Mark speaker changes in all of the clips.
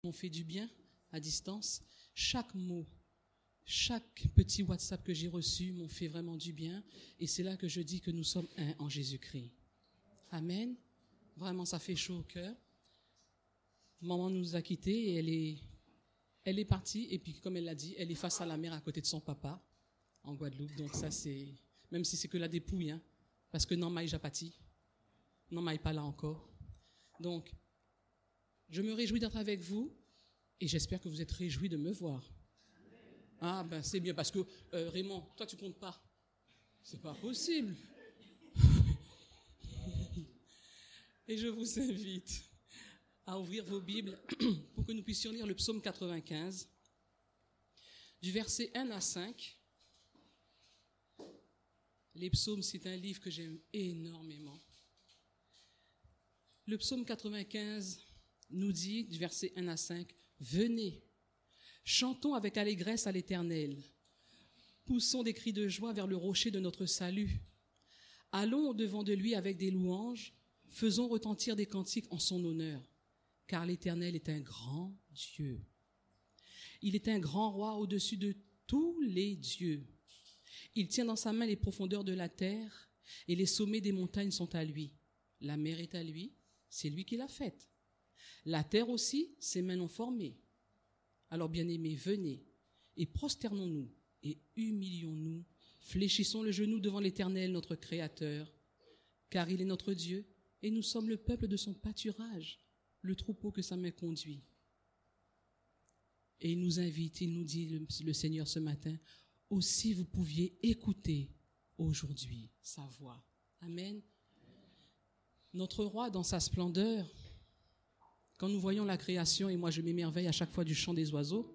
Speaker 1: m'ont fait du bien à distance. Chaque mot, chaque petit WhatsApp que j'ai reçu m'ont fait vraiment du bien. Et c'est là que je dis que nous sommes un en Jésus-Christ. Amen. Vraiment, ça fait chaud au cœur. Maman nous a quittés et elle est partie. Et puis, comme elle l'a dit, elle est face à la mer à côté de son papa en Guadeloupe. Donc ça, c'est... Même si c'est que la dépouille, hein, parce que non, maï japati. Non, maï pas là encore. Donc, je me réjouis d'être avec vous et j'espère que vous êtes réjouis de me voir. Ah, ben c'est bien, parce que Raymond, toi, tu comptes pas. C'est pas possible. Et je vous invite à ouvrir vos Bibles pour que nous puissions lire le psaume 95, du verset 1 à 5. Les psaumes, c'est un livre que j'aime énormément. Le psaume 95 nous dit, du verset 1 à 5, « Venez, chantons avec allégresse à l'Éternel, poussons des cris de joie vers le rocher de notre salut. Allons au-devant de lui avec des louanges, faisons retentir des cantiques en son honneur, car l'Éternel est un grand Dieu. Il est un grand roi au-dessus de tous les dieux. Il tient dans sa main les profondeurs de la terre et les sommets des montagnes sont à lui. La mer est à lui, c'est lui qui l'a faite. La terre aussi, ses mains l'ont formée. Alors bien-aimés, venez et prosternons-nous et humilions-nous, fléchissons le genou devant l'Éternel, notre Créateur, car il est notre Dieu et nous sommes le peuple de son pâturage, le troupeau que sa main conduit. Et il nous invite, il nous dit, le Seigneur ce matin, aussi vous pouviez écouter aujourd'hui sa voix. Amen. Notre roi dans sa splendeur, quand nous voyons la création, et moi je m'émerveille à chaque fois du chant des oiseaux,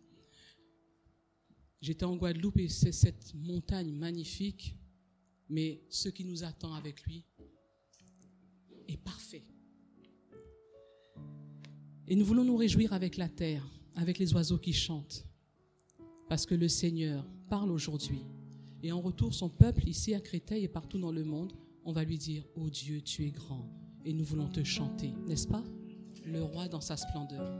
Speaker 1: j'étais en Guadeloupe et c'est cette montagne magnifique, mais ce qui nous attend avec lui est parfait. Et nous voulons nous réjouir avec la terre, avec les oiseaux qui chantent, parce que le Seigneur parle aujourd'hui. Et en retour, son peuple, ici à Créteil et partout dans le monde, on va lui dire « Oh Dieu, tu es grand » et nous voulons te chanter, n'est-ce pas? Le roi dans sa splendeur.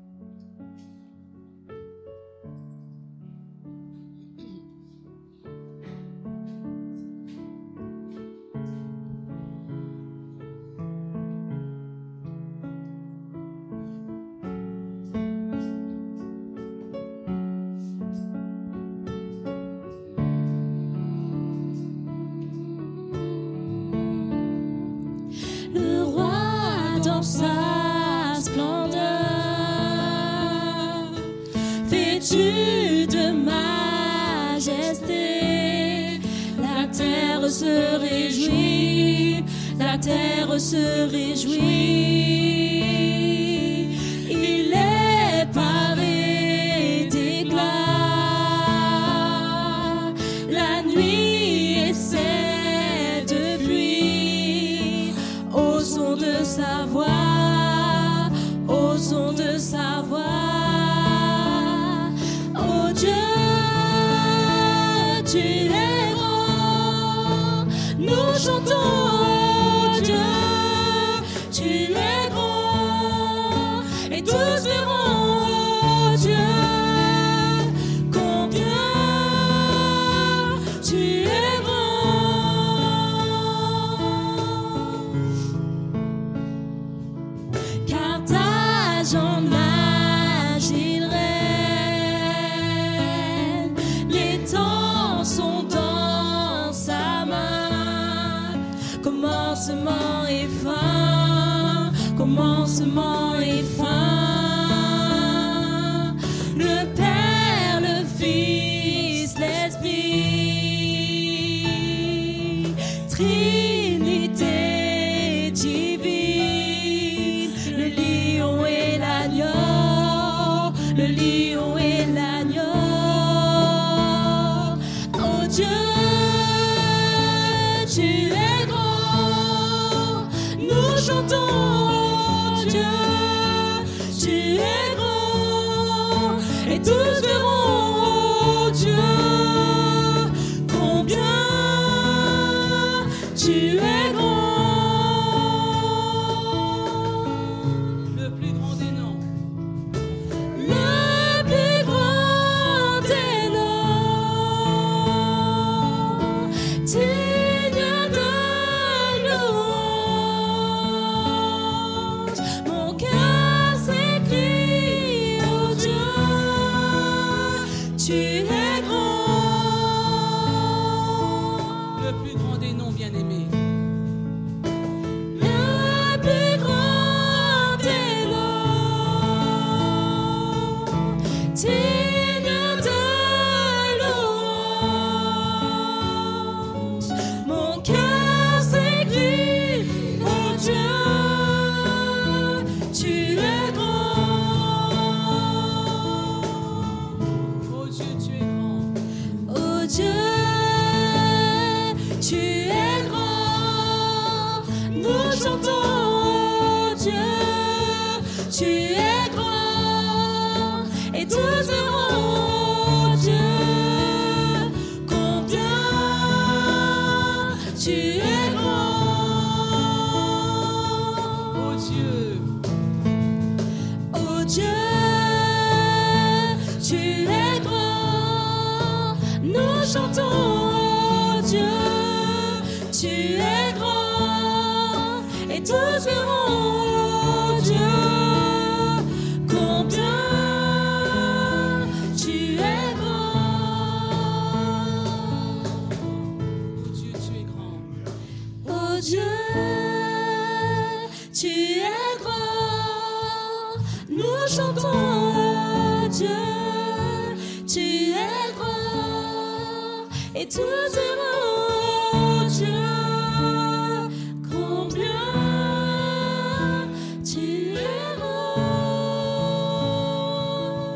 Speaker 2: Sa splendeur, vêtu de majesté, la terre se réjouit, la terre se réjouit. Il est paré d'éclat, la nuit essaie de pluie, au son de sa voix. Au son de sa voix, oh Dieu, tu es grand. Nous chantons, oh Dieu, tu es grand. Et tous verront, oh Dieu, combien tu es grand. Car en agile reine, les temps sont dans sa main. Commencement et fin, commencement et fin. Le Père, le Fils, l'Esprit, Trinité divine, le lion et l'agneau, le lion et l'agneau. Oh Dieu, tu es grand. Nous chantons, oh Dieu, tu es grand. Et tous verront, oh Dieu, combien tu es grand.
Speaker 1: Le plus grand des noms.
Speaker 2: digne de louange. Mon cœur s'écrie, oh Dieu, tu es grand.
Speaker 1: Oh Dieu, tu es grand.
Speaker 2: Oh Dieu, tu es grand. Nous chantons, oh Dieu, tu es grand. Et tous verront, oh Dieu, combien tu es grand.
Speaker 1: Oh Dieu,
Speaker 2: Oh Dieu, tu es grand. Nous chantons, oh Dieu, tu es grand. Et tous verront, oh Dieu, combien tu es grand.
Speaker 1: oh Dieu, tu es grand.
Speaker 2: Oh Dieu, tu es grand. Nous chantons, oh Dieu, tu es grand. Et tous verront, oh Dieu, combien tu es grand.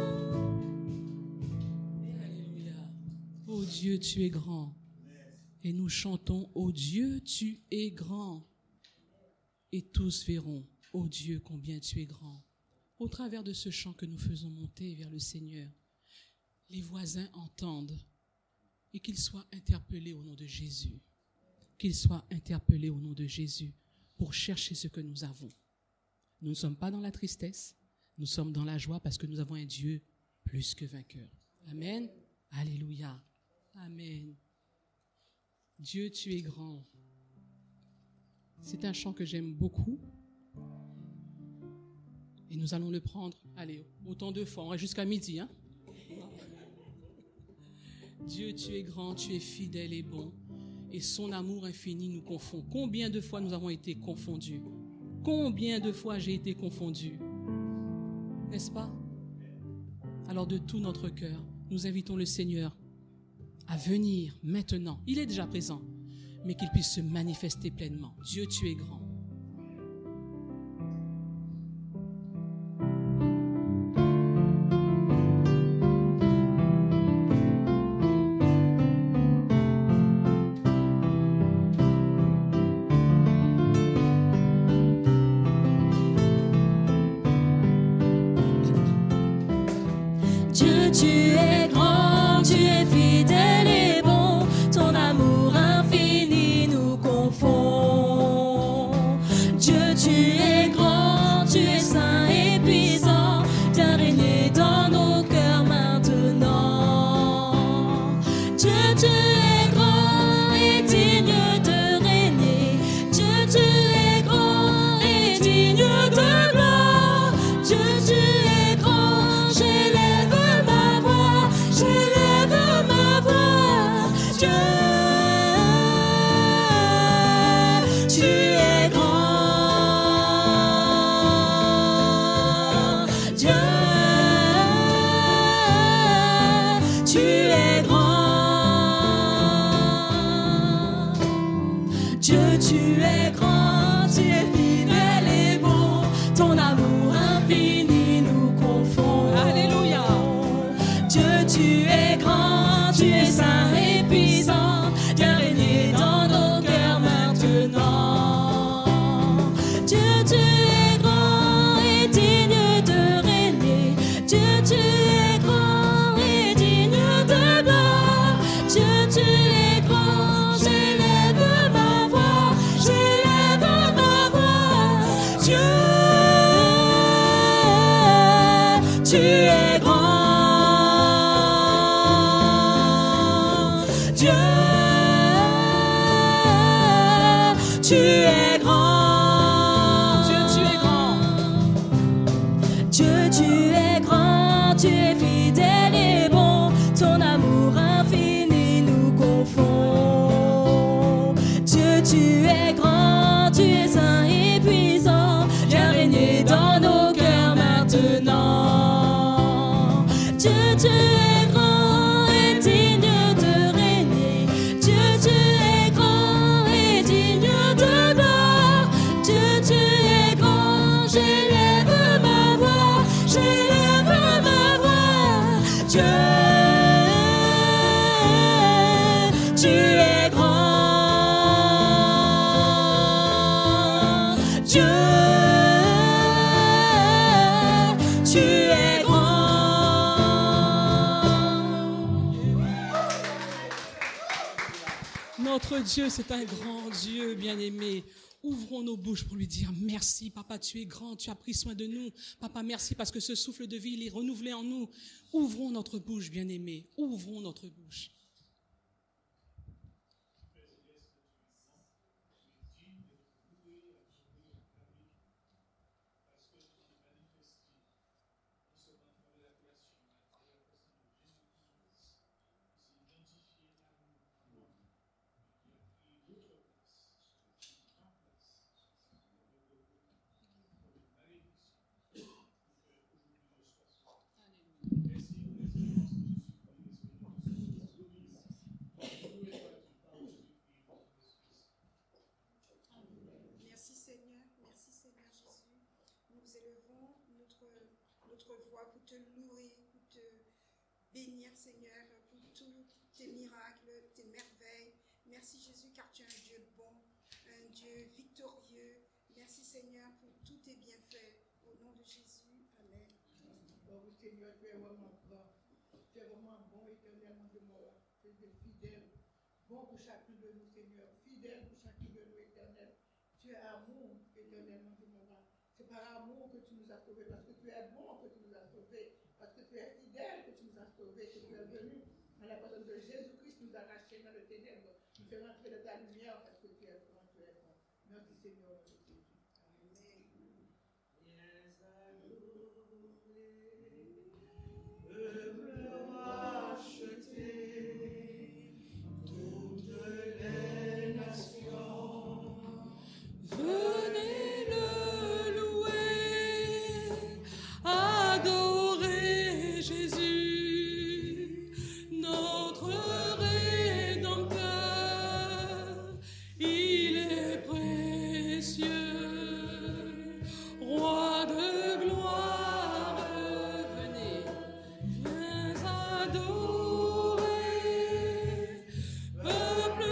Speaker 1: Alléluia. Oh Dieu, tu es grand. Et nous chantons, oh Dieu, tu es grand. Et tous verront, oh Dieu, combien tu es grand. Au travers de ce chant que nous faisons monter vers le Seigneur, les voisins entendent et qu'ils soient interpellés au nom de Jésus. Qu'ils soient interpellés au nom de Jésus pour chercher ce que nous avons. Nous ne sommes pas dans la tristesse, nous sommes dans la joie parce que nous avons un Dieu plus que vainqueur. Amen. Alléluia. Amen. Dieu, tu es grand. C'est un chant que j'aime beaucoup. Et nous allons le prendre, allez, autant de fois, on va jusqu'à midi. Hein? Dieu, tu es grand, tu es fidèle et bon. Et son amour infini nous confond. Combien de fois nous avons été confondus? Combien de fois j'ai été confondu? N'est-ce pas? Alors de tout notre cœur, nous invitons le Seigneur à venir maintenant. Il est déjà présent, mais qu'il puisse se manifester pleinement. Dieu, tu es grand.
Speaker 2: Dieu, tu es grand, tu es fidèle et bon, ton amour infini nous confond. Dieu, tu es grand, tu es saint et puissant, viens régner dans nos cœurs maintenant. Dieu, tu es grand et digne de régner. Dieu, tu es grand et digne de gloire. Dieu, tu es grand, j'élève ma voix, j'élève ma voix. Dieu, tu es grand. Dieu, tu es grand. Dieu, tu es grand, tu es fidèle et bon, ton amour infini nous confond.
Speaker 1: Alléluia.
Speaker 2: Dieu, tu es grand, tu es saint et puissant, viens régner dans nos cœurs maintenant. Dieu, tu es grand et digne de régner. Dieu, tu es grand et digne de gloire. Dieu, tu es grand, j'élève ma voix, j'élève ma voix. Dieu, tu es grand. Dieu, tu es grand.
Speaker 1: Dieu, tu es grand.
Speaker 2: Dieu, tu es grand, tu es fidèle et bon, ton amour infini nous confond. Dieu, tu es grand, tu es saint et puissant, viens régner dans nos cœurs maintenant. tu es grand et digne de régner. Dieu, tu es grand et digne de gloire. Dieu, tu es grand, j'élève ma voix, j'élève ma voix. Dieu, tu es grand. Dieu, tu es grand.
Speaker 1: Notre Dieu, c'est un grand Dieu, bien-aimé. Ouvrons nos bouches pour lui dire merci. Papa, tu es grand, tu as pris soin de nous. Papa, merci parce que ce souffle de vie, il est renouvelé en nous. Ouvrons notre bouche, bien-aimé. Ouvrons notre bouche.
Speaker 3: Merci Seigneur Jésus. Nous élevons notre voix pour te louer, pour te bénir Seigneur, pour tous tes miracles, tes merveilles. Merci Jésus car tu es un Dieu bon, un Dieu victorieux. Merci Seigneur pour tous tes bienfaits. Au nom de Jésus, Amen.
Speaker 4: Oh Seigneur, tu es vraiment grand. Tu es vraiment bon, éternellement de mort. Tu es fidèle. Bon pour chacun de nous, Seigneur. Fidèle pour chacun de nous, éternel. Tu es amour, éternellement de mort. C'est par amour que tu nous as sauvés, parce que tu es bon que tu nous as sauvés, parce que tu es fidèle que tu nous as sauvés, que tu es venu à la personne de Jésus-Christ, nous a rachés dans le ténèbre, nous fait rentrer dans ta lumière, parce que tu es grand, tu es bon. Merci Seigneur, notre Jésus.
Speaker 1: Venez le louer, adorer Jésus, notre Rédempteur. Il est précieux, roi de gloire. Venez, viens adorer, peuple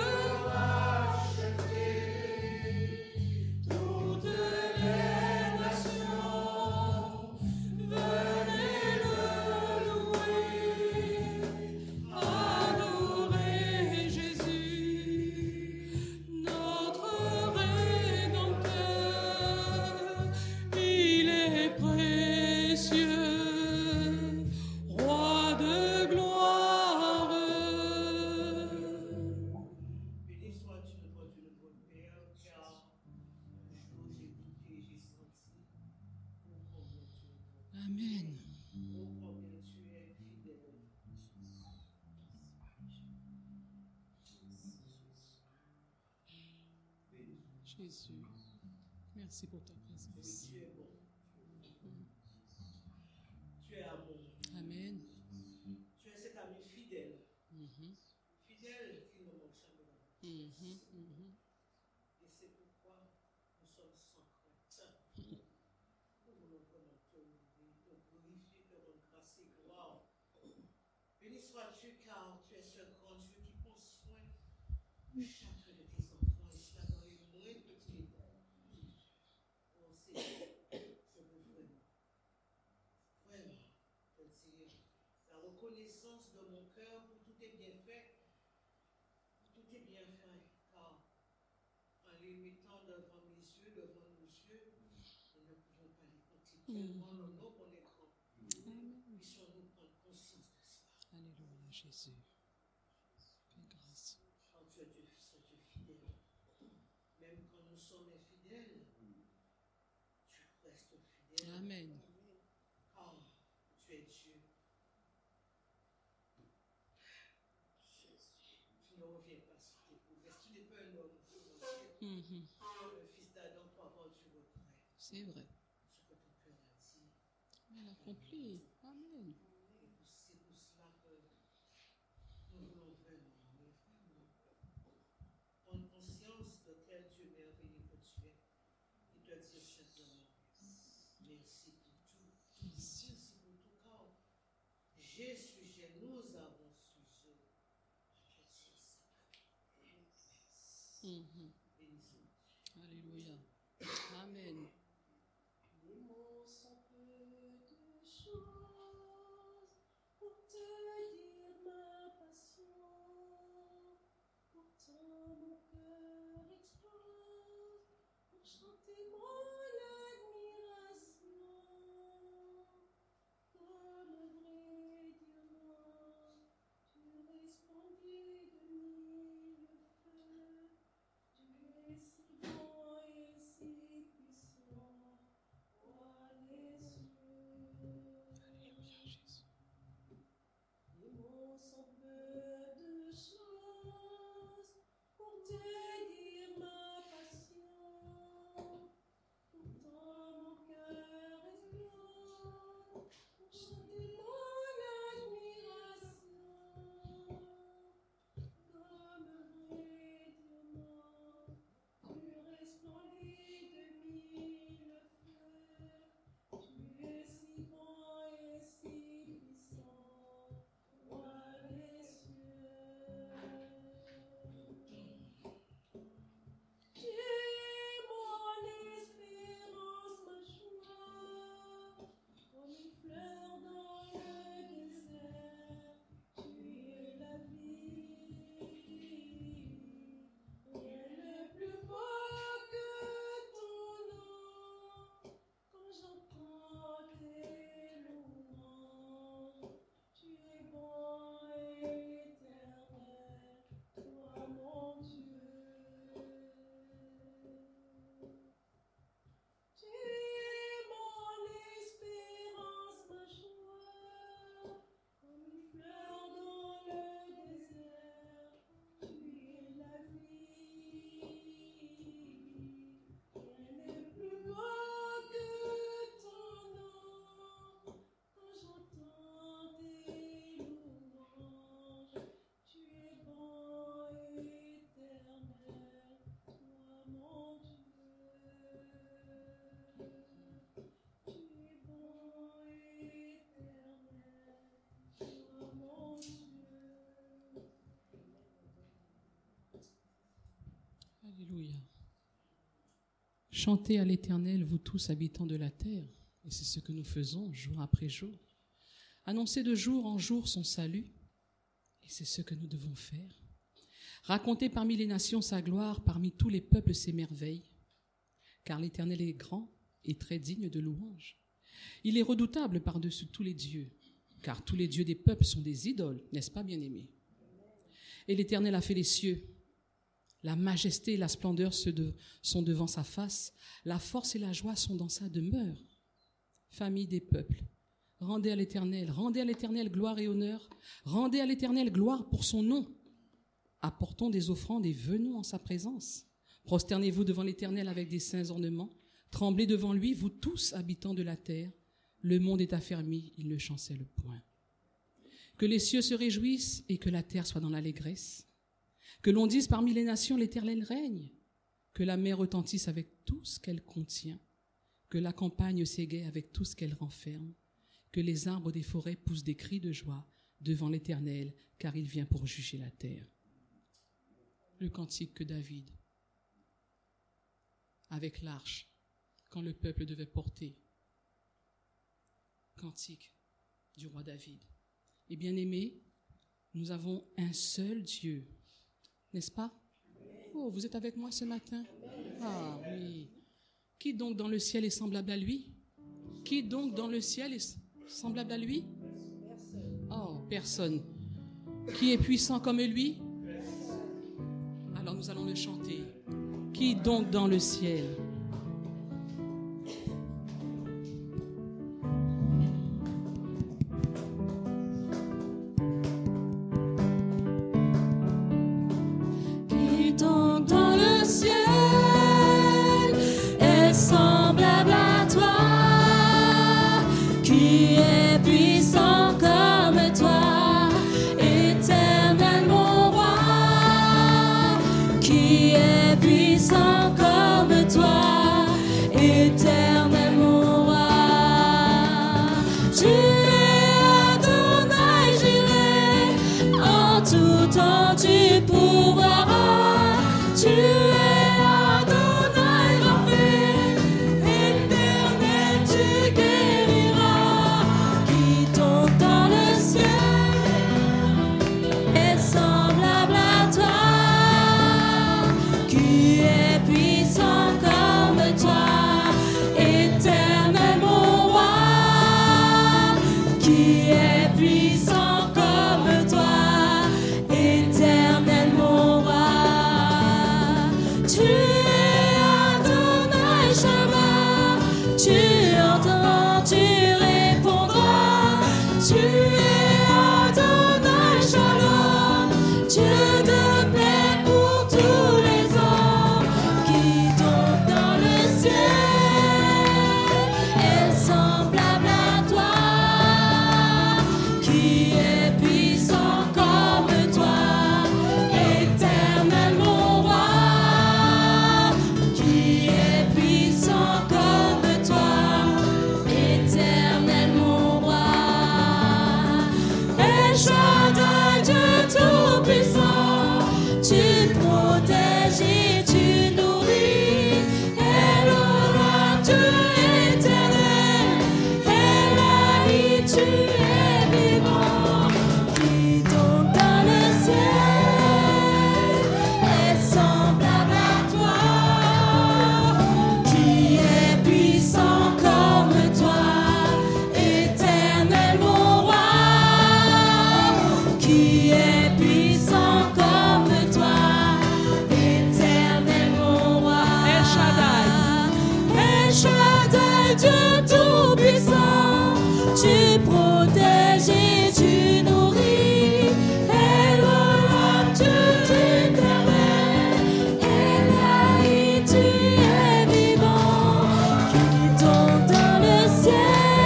Speaker 1: toutes les nations, venez le louer, adorer Jésus, notre Rédempteur. Il est précieux, roi de gloire.
Speaker 5: Béni sois-tu devant Dieu notre Père, car un jour j'ai goûté, j'ai senti, oh combien tu es bon,
Speaker 1: Amen.
Speaker 5: oh combien tu es fidèle.
Speaker 1: Jésus, merci pour ta
Speaker 5: Oui,
Speaker 1: présence.
Speaker 5: tu es bon. Tu es amour.
Speaker 1: Amen.
Speaker 5: Tu es cet ami fidèle.
Speaker 1: Mhm,
Speaker 5: Fidèle qui ne manque jamais d'un.
Speaker 1: mhm, mhm.
Speaker 5: Et c'est pourquoi nous sommes sans crainte. Nous voulons vraiment te louer, te glorifier, te rendre grâce et gloire. Béni sois-tu car tu es ce grand Dieu qui prend soin de chacun de tes enfants, et cela dans les moindres petits détails. Oh Seigneur, je veux vraiment te dire la reconnaissance de mon cœur pour tous tes bienfaits, car en les mettant devant mes yeux, devant nos yeux, nous ne pouvons pas les compter. Tellement le nom qu'on est grand. Puissions-nous prendre conscience de cela.
Speaker 1: Alléluia, Jésus. Fais grâce.
Speaker 5: Quand tu es Dieu fidèle, même quand nous sommes infidèles, tu restes fidèle.
Speaker 1: Amen.
Speaker 5: Car tu es Dieu. Tu ne reviens pas sur tes promesses. Tu n'es pas un homme financier.
Speaker 1: Mhm.
Speaker 5: Le fils d'Adam pour avoir du regret.
Speaker 1: C'est vrai.
Speaker 5: Ce que ton cœur a dit.
Speaker 1: Elle accomplit. Amen.
Speaker 5: C'est pour cela que nous voulons vraiment, mais vraiment, prendre conscience de quel Dieu merveilleux que tu es et de dire simplement merci pour tout. Merci pour tout, car j'ai sujet, nous avons sujet.
Speaker 1: Mhm.
Speaker 5: Bénissons.
Speaker 1: Alléluia. Amen.
Speaker 2: Les mots sont peu de choses pour te dire ma passion. Pourtant mon cœur explose pour chanter mon admiration. Comme un vrai diamant, tu resplendis de mille feux. Tu es si bon et si puissant, roi des cieux.
Speaker 1: Alléluia, Jésus.
Speaker 2: Les mots sont peu de choses pour te dire ma passion. Pourtant mon cœur explose pour chanter mon admiration. Comme un vrai diamant, tu resplendis de mille feux. Tu es si bon et si puissant, roi des cieux. Tu es mon espérance, ma joie, comme une fleur dans le désert. Tu es la vie, rien n'est plus beau que ton nom. Quand j'entends tes louanges, tu es bon et éternel, toi mon Dieu. Tu es mon espérance, ma joie, comme une fleur dans le désert. Tu es la vie, rien n'est plus beau que ton nom. Quand j'entends tes louanges, tu es bon et éternel, toi mon Dieu. Tu es bon et éternel, toi mon Dieu.
Speaker 1: Alléluia. Chantez à l'Éternel, vous tous habitants de la terre, et c'est ce que nous faisons jour après jour. Annoncez de jour en jour son salut, et c'est ce que nous devons faire. Racontez parmi les nations sa gloire, parmi tous les peuples ses merveilles, car l'Éternel est grand et très digne de louange. Il est redoutable par-dessus tous les dieux, car tous les dieux des peuples sont des idoles, n'est-ce pas, bien-aimés? Et l'Éternel a fait les cieux. La majesté et la splendeur sont devant sa face. La force et la joie sont dans sa demeure. Famille des peuples, rendez à l'Éternel gloire et honneur. Rendez à l'Éternel gloire pour son nom. Apportons des offrandes et venons en sa présence. Prosternez-vous devant l'Éternel avec des saints ornements. Tremblez devant lui, vous tous habitants de la terre. Le monde est affermi, il ne chancelle point. Que les cieux se réjouissent et que la terre soit dans l'allégresse. Que l'on dise parmi les nations, l'Éternel règne. Que la mer retentisse avec tout ce qu'elle contient. Que la campagne s'égaie avec tout ce qu'elle renferme. Que les arbres des forêts poussent des cris de joie devant l'Éternel, car il vient pour juger la terre. Le cantique que David, avec l'arche, quand le peuple devait porter. Cantique du roi David. Et bien aimés, nous avons un seul Dieu. N'est-ce pas? Oh, vous êtes avec moi ce matin? Ah oui. Qui donc dans le ciel est semblable à lui? Qui donc dans le ciel est semblable à lui? Oh, personne. Qui est puissant comme lui? Alors nous allons le chanter. Qui donc dans le ciel?
Speaker 2: Qui donc dans le ciel est semblable à toi, qui est puissant comme toi. qui est puissant comme toi, éternel mon roi. Tu es Adonai Shammah, tu entends, tu répondras. Tu es Adonai Shalom, Dieu de paix pour tous les hommes qui tombent dans le ciel est semblable à toi, qui est puissant comme toi, éternel mon roi, qui est puissant comme toi, éternel mon roi. El Shaddai, Dieu tout-puissant, tu protèges et tu nourris. Elohim, Dieu éternel, Elahi, tu es vivant, qui tombe dans le ciel est semblable à toi, qui est puissant comme toi, éternel mon roi, qui est puissant comme toi, éternel mon roi.
Speaker 1: El Shaddai.
Speaker 2: El Shaddai, Dieu tout-puissant, tu protèges et tu nourris. Elohim, Dieu éternel, Elahi, tu es vivant, qui tombe dans le ciel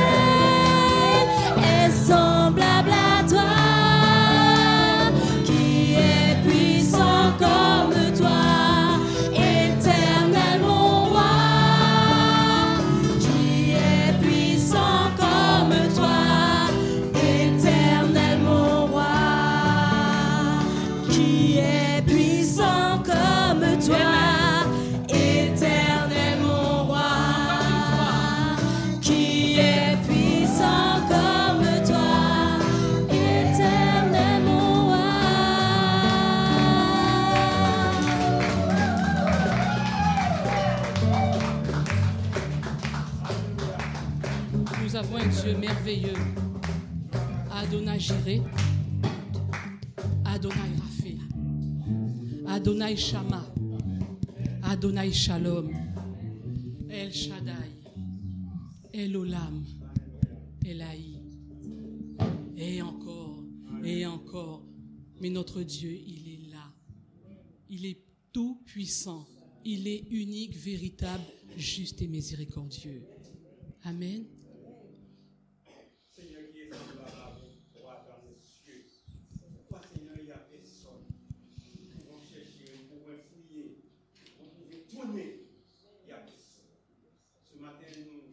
Speaker 2: est semblable à toi, qui est puissant comme toi, éternel mon roi, qui est puissant comme toi, éternel mon roi, qui est puissant comme toi, éternel mon roi, qui est puissant comme toi, éternel mon roi.
Speaker 1: Nous avons un Dieu merveilleux. Adonai Jireh, Adonai Rapha, Adonai Shammah, Adonai Shalom, El Shaddai, El Olam, Elahi. Et encore. Mais notre Dieu, il est là. Il est tout puissant. Il est unique, véritable, juste et miséricordieux. Amen.
Speaker 6: Seigneur qui est semblable à toi dans les cieux. Pourquoi, Seigneur, il n'y a personne? Nous pouvons chercher, nous pouvons fouiller, nous pouvons tourner. Il n'y a personne. Ce matin,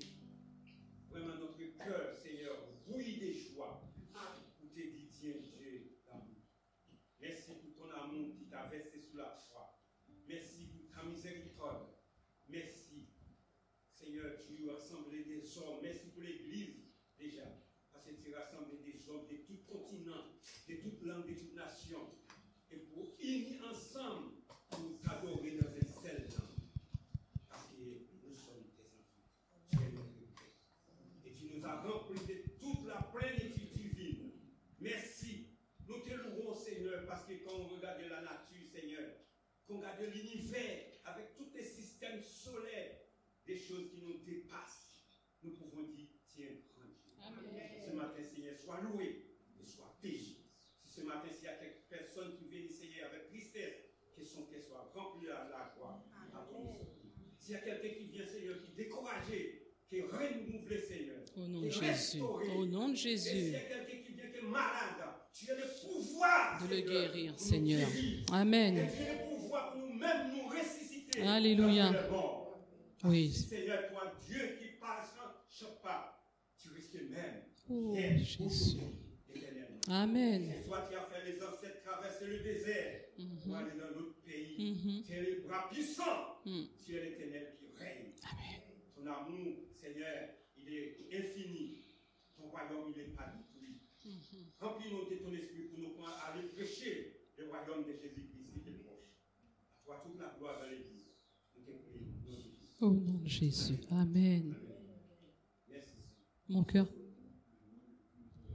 Speaker 6: vraiment notre cœur, Seigneur, bouillit des joie pour te dire, tiens, Dieu d'amour. Merci pour ton amour qui t'a versé sous la croix. Merci pour ta miséricorde. Merci, Seigneur, tu as rassemblé des hommes. Merci pour l'Église, déjà. Parce que tu as rassemblé des hommes de tout continent, de toute langue, de toute nation. Et pour unir ensemble, pour t'adorer dans un seul temps. Parce que nous sommes tes enfants. Tu es notre Père. Et tu nous as remplis de toute la plénitude divine. Merci. Nous te louons, Seigneur, parce que quand on regarde la nature, Seigneur, qu'on regarde l'univers avec tous les systèmes solaires, des choses qui nous dépassent, nous pouvons dire, tiens, grand Dieu.
Speaker 1: Amen.
Speaker 6: Ce matin, Seigneur, sois loué et sois béni. Si ce matin, s'il y a quelques personnes qui viennent, Seigneur, avec tristesse, que son cœur soit rempli à la croix. S'il y a quelqu'un qui vient, Seigneur, qui est découragé, qui est renouvelé, Seigneur.
Speaker 1: Au nom
Speaker 6: qui
Speaker 1: de
Speaker 6: est
Speaker 1: Jésus.
Speaker 6: restauré.
Speaker 1: Au nom de
Speaker 6: Et s'il
Speaker 1: Jésus.
Speaker 6: y a quelqu'un qui vient, qui est malade, tu as le pouvoir
Speaker 1: De le
Speaker 6: Seigneur,
Speaker 1: guérir,
Speaker 6: pour nous
Speaker 1: Seigneur.
Speaker 6: guérir.
Speaker 1: Amen.
Speaker 6: Et tu as le pouvoir pour nous-mêmes nous ressusciter.
Speaker 1: Alléluia.
Speaker 6: Dans le mort.
Speaker 1: Oui.
Speaker 6: Seigneur, toi, Dieu qui passe chaque pas, tu risques même.
Speaker 1: Oh,
Speaker 6: Viens
Speaker 1: Jésus.
Speaker 6: pour nous, éternellement.
Speaker 1: Amen.
Speaker 6: Et toi, tu as fait les ancêtres traverser le désert pour aller dans l'autre pays.
Speaker 1: Mhm.
Speaker 6: Tu es le bras puissant.
Speaker 1: Mm.
Speaker 6: Tu es l'éternel qui règne.
Speaker 1: Amen.
Speaker 6: Ton amour, Seigneur, il est infini. Ton royaume, il n'est pas détruit. Remplis-nous de ton esprit pour nous aller prêcher le royaume de Jésus-Christ qui est proche. À toi toute la gloire dans l'église. Nous te prions. Au nom de Jésus.
Speaker 1: Au nom de Jésus. Amen.
Speaker 6: Merci.
Speaker 1: Mon cœur.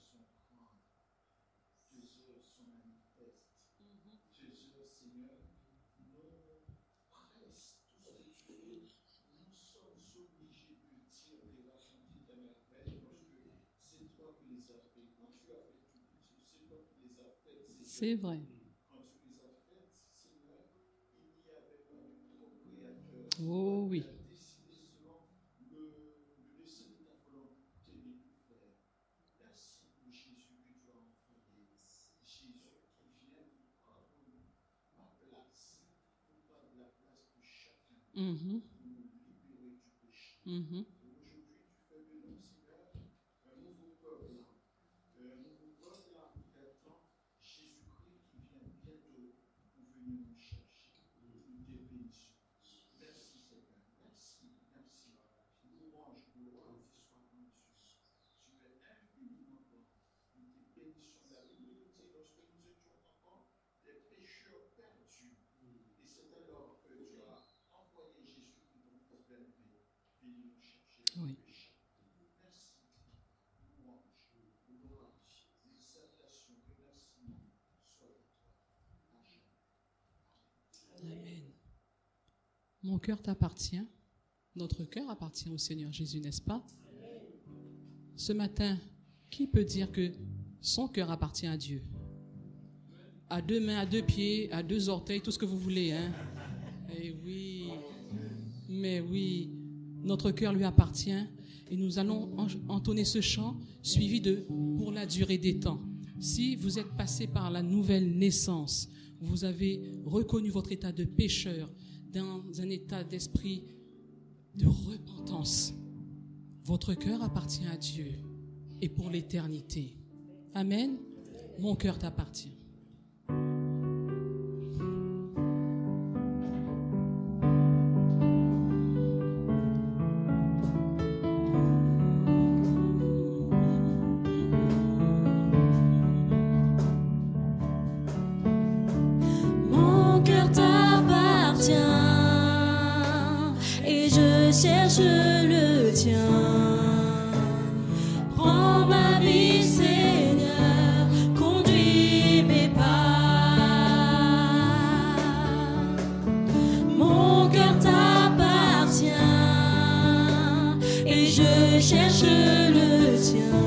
Speaker 7: son crâne. Jésus, son manifeste. Jésus, Seigneur, nous presse tout ce que tu fais. Nous sommes obligés de dire et raconter ta merveille parce que c'est toi qui les as fait. Quand tu as fait tout, c'est toi qui les as fait.
Speaker 1: C'est vrai.
Speaker 7: Quand tu les as faites, Seigneur, il n'y avait pas de procréateur.
Speaker 1: Oh oui.
Speaker 7: Tu as décidé selon le dessein de ta volonté de tout faire. Merci pour Jésus que tu as envoyé. Jésus qui vient pour prendre ma place, pour prendre la place de chacun,
Speaker 1: Mhm.
Speaker 7: pour nous libérer du péché.
Speaker 1: Mhm.
Speaker 7: Aujourd'hui, tu fais de nous, Seigneur, un nouveau peuple là. Un nouveau peuple là qui attend Jésus-Christ qui vient bientôt pour venir nous chercher. Nous te bénissons. Merci, Seigneur. Merci, merci. Louange, gloire, soit rendue. Tu es infiniment bon. Nous te bénissons. La Bible nous dit lorsque nous étions encore des pécheurs perdus. Et c'est alors que tu as envoyé Jésus-Christ, ton fils bien-aimé, venir nous chercher dans
Speaker 1: Oui.
Speaker 7: le péché. Merci. Louange, gloire, exaltation, remerciement soit à toi. À jamais.
Speaker 1: Amen. Mon cœur t'appartient. Notre cœur appartient au Seigneur Jésus, n'est-ce pas? Ce matin, qui peut dire que son cœur appartient à Dieu? À deux mains, à deux pieds, à deux orteils, tout ce que vous voulez, hein? Eh oui, mais oui, notre cœur lui appartient et nous allons entonner ce chant suivi de « Pour la durée des temps ». Si vous êtes passé par la nouvelle naissance, vous avez reconnu votre état de pécheur dans un état d'esprit de repentance, votre cœur appartient à Dieu et pour l'éternité. Amen. Mon cœur t'appartient.
Speaker 2: Mon cœur t'appartient et je cherche le tien. Prends ma vie, Seigneur, conduis mes pas. Mon cœur t'appartient et je cherche le tien.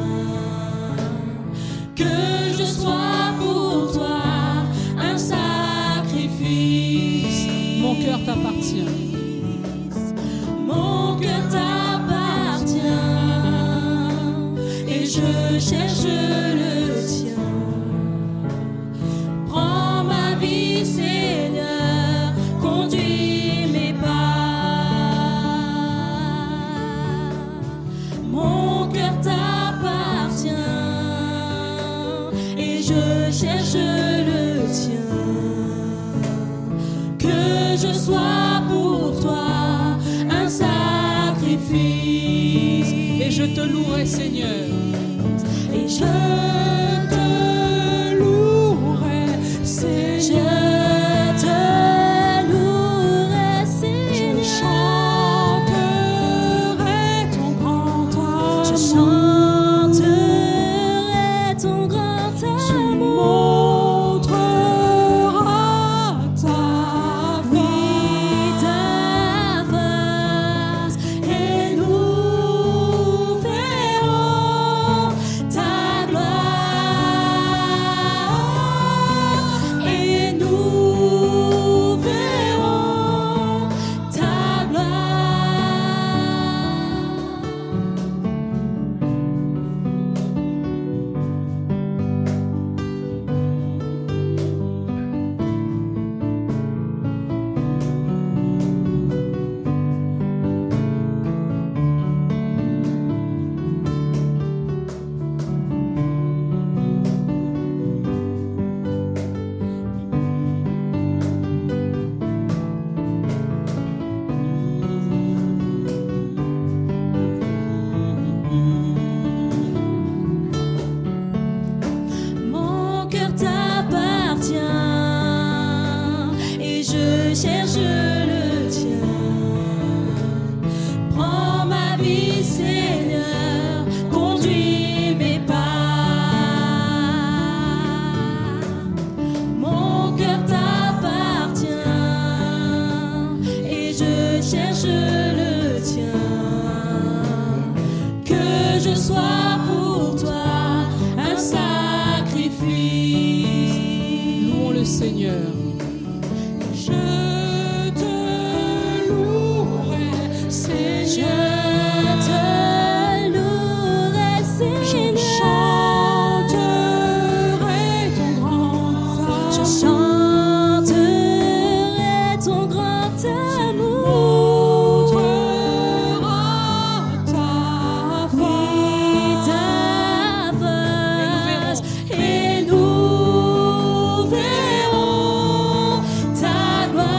Speaker 2: Que je sois pour toi un sacrifice.
Speaker 1: Mon cœur t'appartient.
Speaker 2: Mon cœur t'appartient et je cherche le tien. Prends ma vie, Seigneur, conduis mes pas. Mon cœur t'appartient et je cherche le tien. Que je sois pour toi un sacrifice.
Speaker 1: Et je te louerai, Seigneur.
Speaker 2: Et je te louerai, Seigneur. Je te louerai, Seigneur. Je chanterai ton grand amour. Je chanterai ton grand amour. Tu montreras ta face et nous verrons ta gloire.
Speaker 1: Seigneur. Je te louerai, Seigneur.
Speaker 2: Je te louerai,
Speaker 1: Je
Speaker 2: Seigneur.
Speaker 1: chanterai ton grand
Speaker 2: Je
Speaker 1: amour.
Speaker 2: chanterai ton grand amour.
Speaker 1: Montrera ta
Speaker 2: Oui, ta face, et nous verrons ta gloire,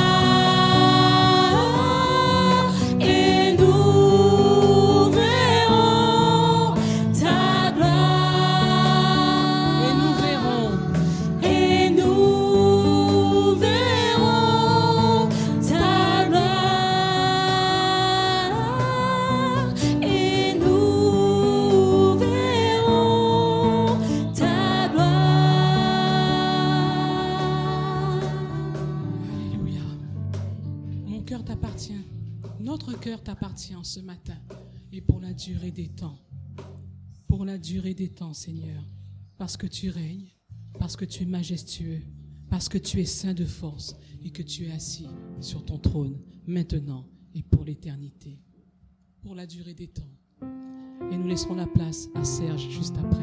Speaker 2: et nous verrons ta gloire,
Speaker 1: Et nous verrons,
Speaker 2: et nous verrons ta gloire, et nous verrons ta gloire.
Speaker 1: Alléluia. Mon cœur t'appartient. Notre cœur t'appartient ce matin et pour la durée des temps. Pour la durée des temps, Seigneur. Parce que tu règnes, parce que tu es majestueux, parce que tu es saint de force et que tu es assis sur ton trône maintenant et pour l'éternité. Pour la durée des temps. Et nous laisserons la place à Serge juste après.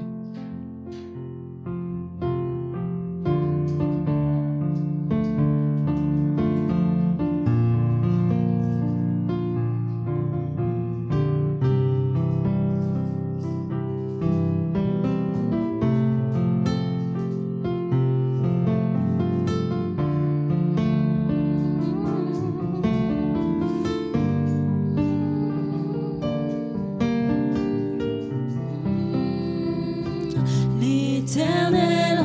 Speaker 2: L'Éternel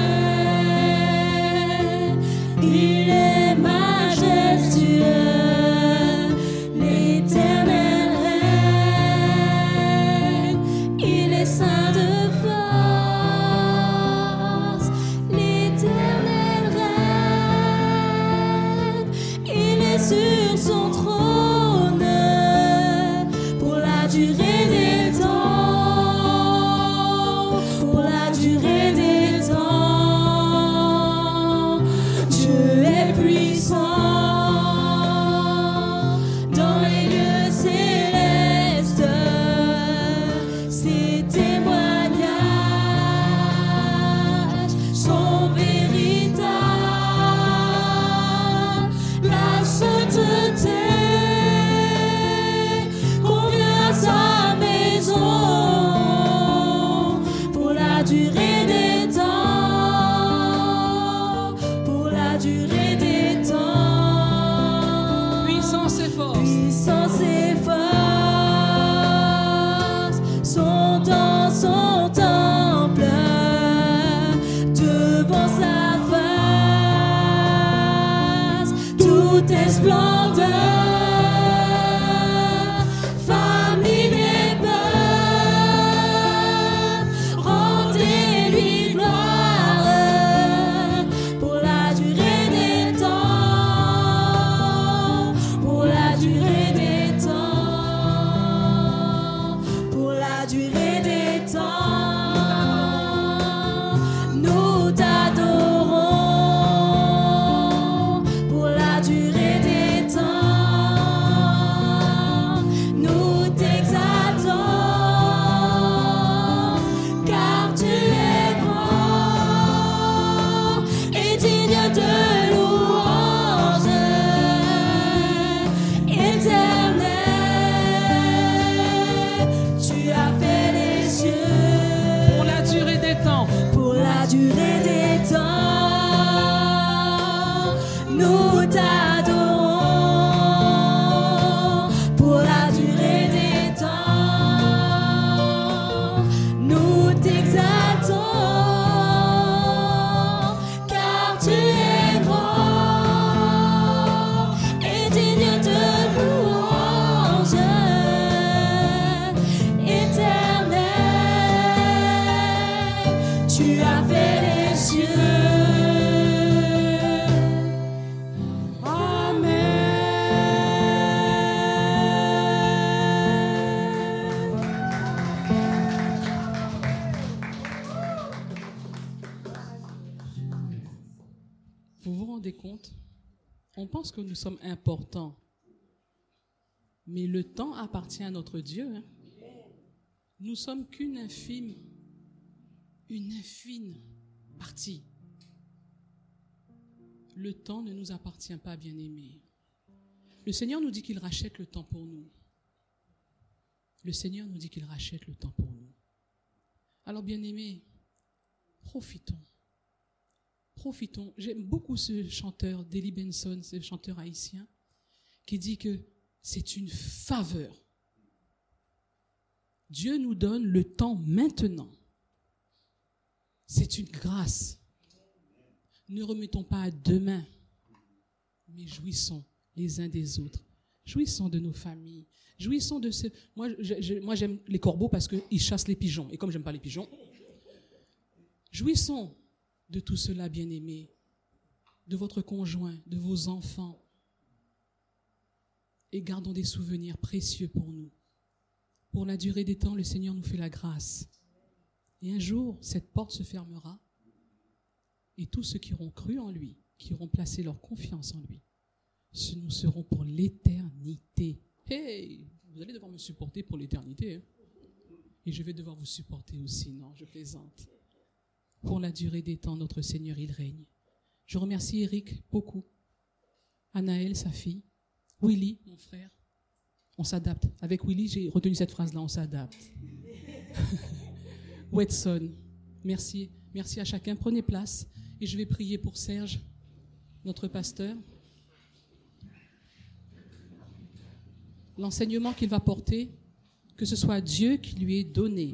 Speaker 2: règne, il est majestueux. L'Éternel règne, il est saint de force. L'Éternel règne, il est sur son trône pour la durée des temps. Pour la durée des temps, Dieu est puissant dans les lieux célestes. Ses témoignages sont véritables. La sainteté convient à sa maison. Pour la durée des temps, pour la durée des temps,
Speaker 1: Puissance et force.
Speaker 2: puissance et force sont dans son temple, devant sa face, tout est splendeur. Famille des peuples, rendez-lui gloire pour la durée des temps, pour la durée des temps, pour la durée des temps.
Speaker 1: rendez compte? On pense que nous sommes importants. Mais le temps appartient à notre Dieu. Hein. Nous sommes qu'une infime partie. Le temps ne nous appartient pas, bien-aimés. Le Seigneur nous dit qu'il rachète le temps pour nous. Le Seigneur nous dit qu'il rachète le temps pour nous. Alors, bien-aimés, profitons. Profitons. J'aime beaucoup ce chanteur, Deli Benson, ce chanteur haïtien, qui dit que c'est une faveur. Dieu nous donne le temps maintenant. C'est une grâce. Ne remettons pas à demain, mais jouissons les uns des autres. Jouissons de nos familles. Jouissons de ce... Moi, j'aime les corbeaux parce qu'ils chassent les pigeons. Et comme j'aime pas les pigeons, jouissons de tout cela, bien-aimés, de votre conjoint, de vos enfants. Et gardons des souvenirs précieux pour nous. Pour la durée des temps, le Seigneur nous fait la grâce. Et un jour, cette porte se fermera. Et tous ceux qui auront cru en lui, qui auront placé leur confiance en lui, nous serons pour l'éternité. Hey, vous allez devoir me supporter pour l'éternité. Hein? Et je vais devoir vous supporter aussi. Non, je plaisante. Pour la durée des temps, notre Seigneur, il règne. Je remercie Eric beaucoup. Anaël, sa fille. Willy, mon frère. On s'adapte. Avec Willy, j'ai retenu cette phrase-là, on s'adapte. Wetson, merci. Merci à chacun. Prenez place. Et je vais prier pour Serge, notre pasteur. L'enseignement qu'il va porter, que ce soit Dieu qui lui ait donné.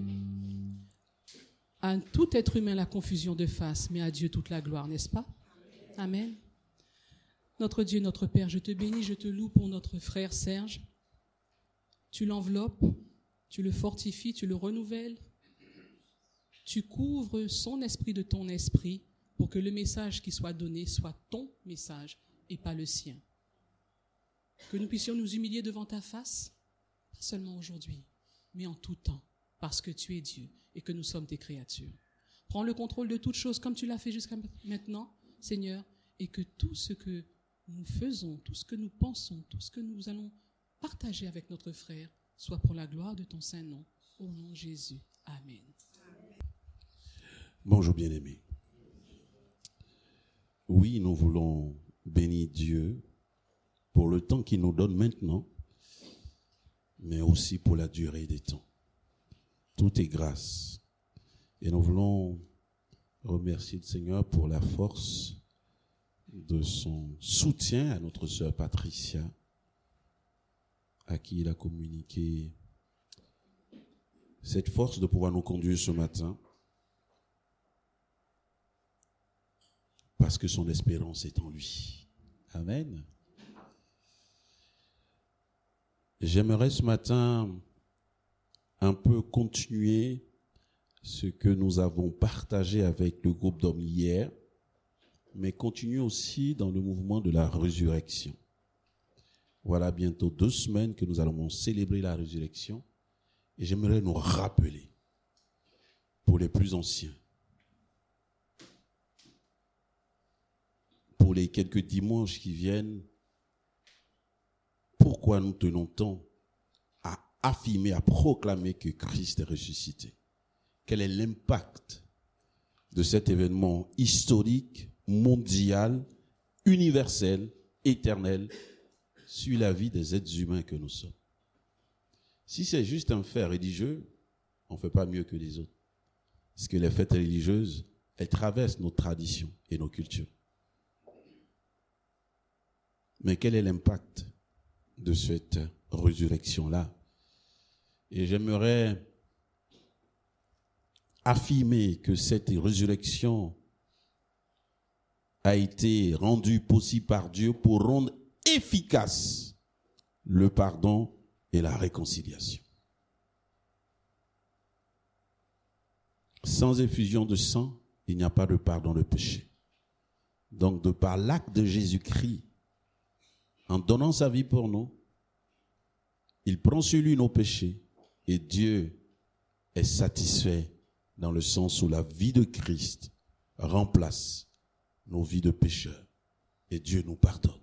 Speaker 1: À tout être humain, la confusion de face, mais à Dieu toute la gloire, n'est-ce pas? Amen. Notre Dieu, notre Père, je te bénis, je te loue pour notre frère Serge. Tu l'enveloppes, tu le fortifies, tu le renouvelles. Tu couvres son esprit de ton esprit pour que le message qui soit donné soit ton message et pas le sien. Que nous puissions nous humilier devant ta face, pas seulement aujourd'hui, mais en tout temps, parce que tu es Dieu et que nous sommes tes créatures. Prends le contrôle de toutes choses comme tu l'as fait jusqu'à maintenant, Seigneur, et que tout ce que nous faisons, tout ce que nous pensons, tout ce que nous allons partager avec notre frère soit pour la gloire de ton saint nom. Au nom de Jésus. Amen.
Speaker 8: Bonjour bien-aimés. Oui, nous voulons bénir Dieu pour le temps qu'il nous donne maintenant, mais aussi pour la durée des temps. Tout est grâce. Et nous voulons remercier le Seigneur pour la force de son soutien à notre sœur Patricia, à qui il a communiqué cette force de pouvoir nous conduire ce matin, parce que son espérance est en lui. Amen. J'aimerais ce matin un peu continuer ce que nous avons partagé avec le groupe d'hommes hier, mais continuer aussi dans le mouvement de la résurrection. Voilà bientôt 2 semaines que nous allons célébrer la résurrection et j'aimerais nous rappeler, pour les plus anciens, pour les quelques dimanches qui viennent, pourquoi nous tenons tant à affirmer, à proclamer que Christ est ressuscité. Quel est l'impact de cet événement historique, mondial, universel, éternel, sur la vie des êtres humains que nous sommes. Si c'est juste un fait religieux, on ne fait pas mieux que les autres. Parce que les fêtes religieuses, elles traversent nos traditions et nos cultures. Mais quel est l'impact de cette résurrection-là? Et j'aimerais affirmer que cette résurrection a été rendue possible par Dieu pour rendre efficace le pardon et la réconciliation. Sans effusion de sang, il n'y a pas de pardon de péché. Donc, de par l'acte de Jésus-Christ, en donnant sa vie pour nous, il prend sur lui nos péchés et Dieu est satisfait dans le sens où la vie de Christ remplace nos vies de pécheurs et Dieu nous pardonne.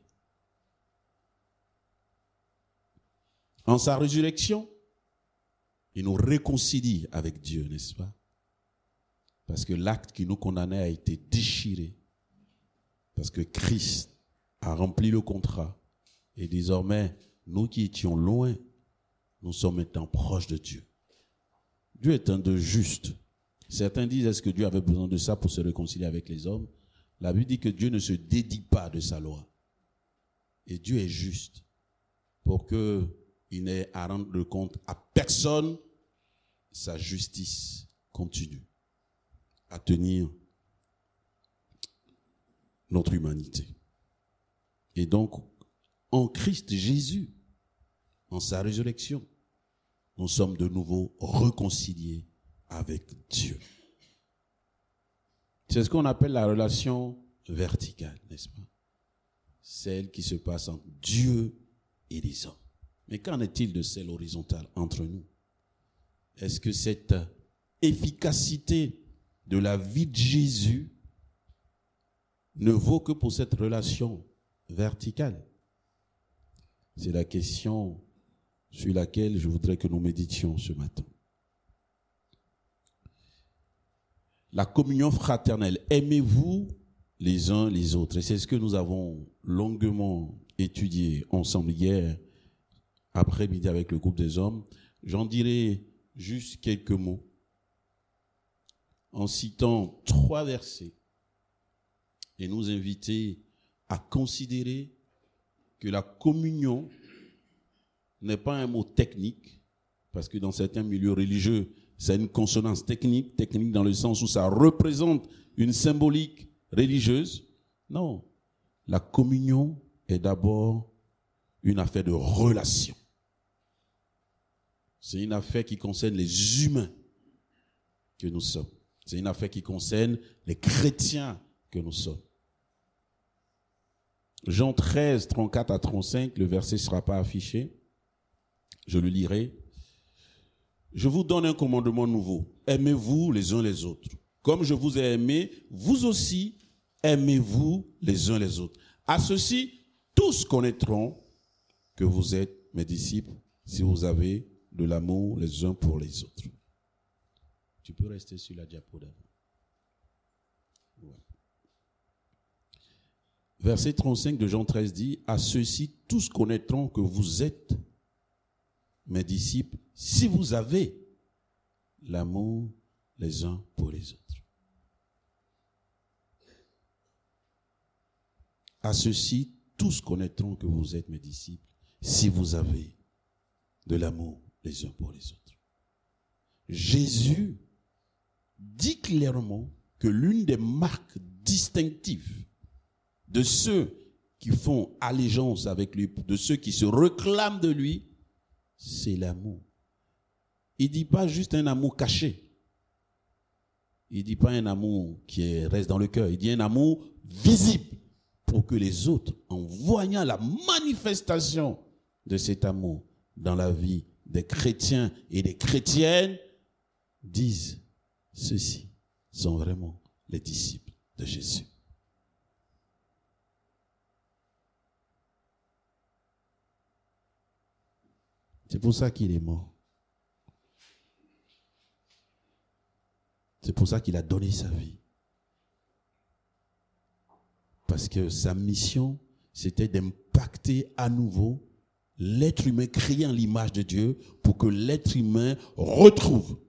Speaker 8: En sa résurrection, il nous réconcilie avec Dieu, n'est-ce pas? Parce que l'acte qui nous condamnait a été déchiré. Parce que Christ a rempli le contrat. Et désormais, nous qui étions loin, nous sommes maintenant proches de Dieu. Dieu est un Dieu juste. Certains disent, est-ce que Dieu avait besoin de ça pour se réconcilier avec les hommes? La Bible dit que Dieu ne se dédie pas de sa loi. Et Dieu est juste pour qu'il n'ait à rendre compte à personne. Sa justice continue à tenir notre humanité. Et donc, en Christ Jésus, en sa résurrection, nous sommes de nouveau réconciliés avec Dieu. C'est ce qu'on appelle la relation verticale, n'est-ce pas? Celle qui se passe entre Dieu et les hommes. Mais qu'en est-il de celle horizontale entre nous? Est-ce que cette efficacité de la vie de Jésus ne vaut que pour cette relation verticale? C'est la question sur laquelle je voudrais que nous méditions ce matin. La communion fraternelle, aimez-vous les uns les autres. Et c'est ce que nous avons longuement étudié ensemble hier après-midi avec le groupe des hommes. J'en dirai juste quelques mots en citant 3 versets et nous inviter à considérer que la communion n'est pas un mot technique, parce que dans certains milieux religieux, c'est une consonance technique dans le sens où ça représente une symbolique religieuse. Non, la communion est d'abord une affaire de relation. C'est une affaire qui concerne les humains que nous sommes. C'est une affaire qui concerne les chrétiens que nous sommes. Jean 13, 34 à 35, le verset ne sera pas affiché. Je le lirai. Je vous donne un commandement nouveau. Aimez-vous les uns les autres. Comme je vous ai aimé, vous aussi aimez-vous les uns les autres. À ceci, tous connaîtront que vous êtes mes disciples si vous avez de l'amour les uns pour les autres. Tu peux rester sur la diapo d'avant. Voilà. Verset 35 de Jean 13 dit, à ceux-ci, tous connaîtront que vous êtes mes disciples si vous avez l'amour les uns pour les autres. À ceux-ci, tous connaîtront que vous êtes mes disciples si vous avez de l'amour les uns pour les autres. Jésus dit clairement que l'une des marques distinctives de ceux qui font allégeance avec lui, de ceux qui se réclament de lui, c'est l'amour. Il ne dit pas juste un amour caché. Il ne dit pas un amour qui reste dans le cœur. Il dit un amour visible pour que les autres, en voyant la manifestation de cet amour dans la vie des chrétiens et des chrétiennes, disent, ceux-ci sont vraiment les disciples de Jésus. C'est pour ça qu'il est mort. C'est pour ça qu'il a donné sa vie. Parce que sa mission, c'était d'impacter à nouveau l'être humain créé en l'image de Dieu pour que l'être humain retrouve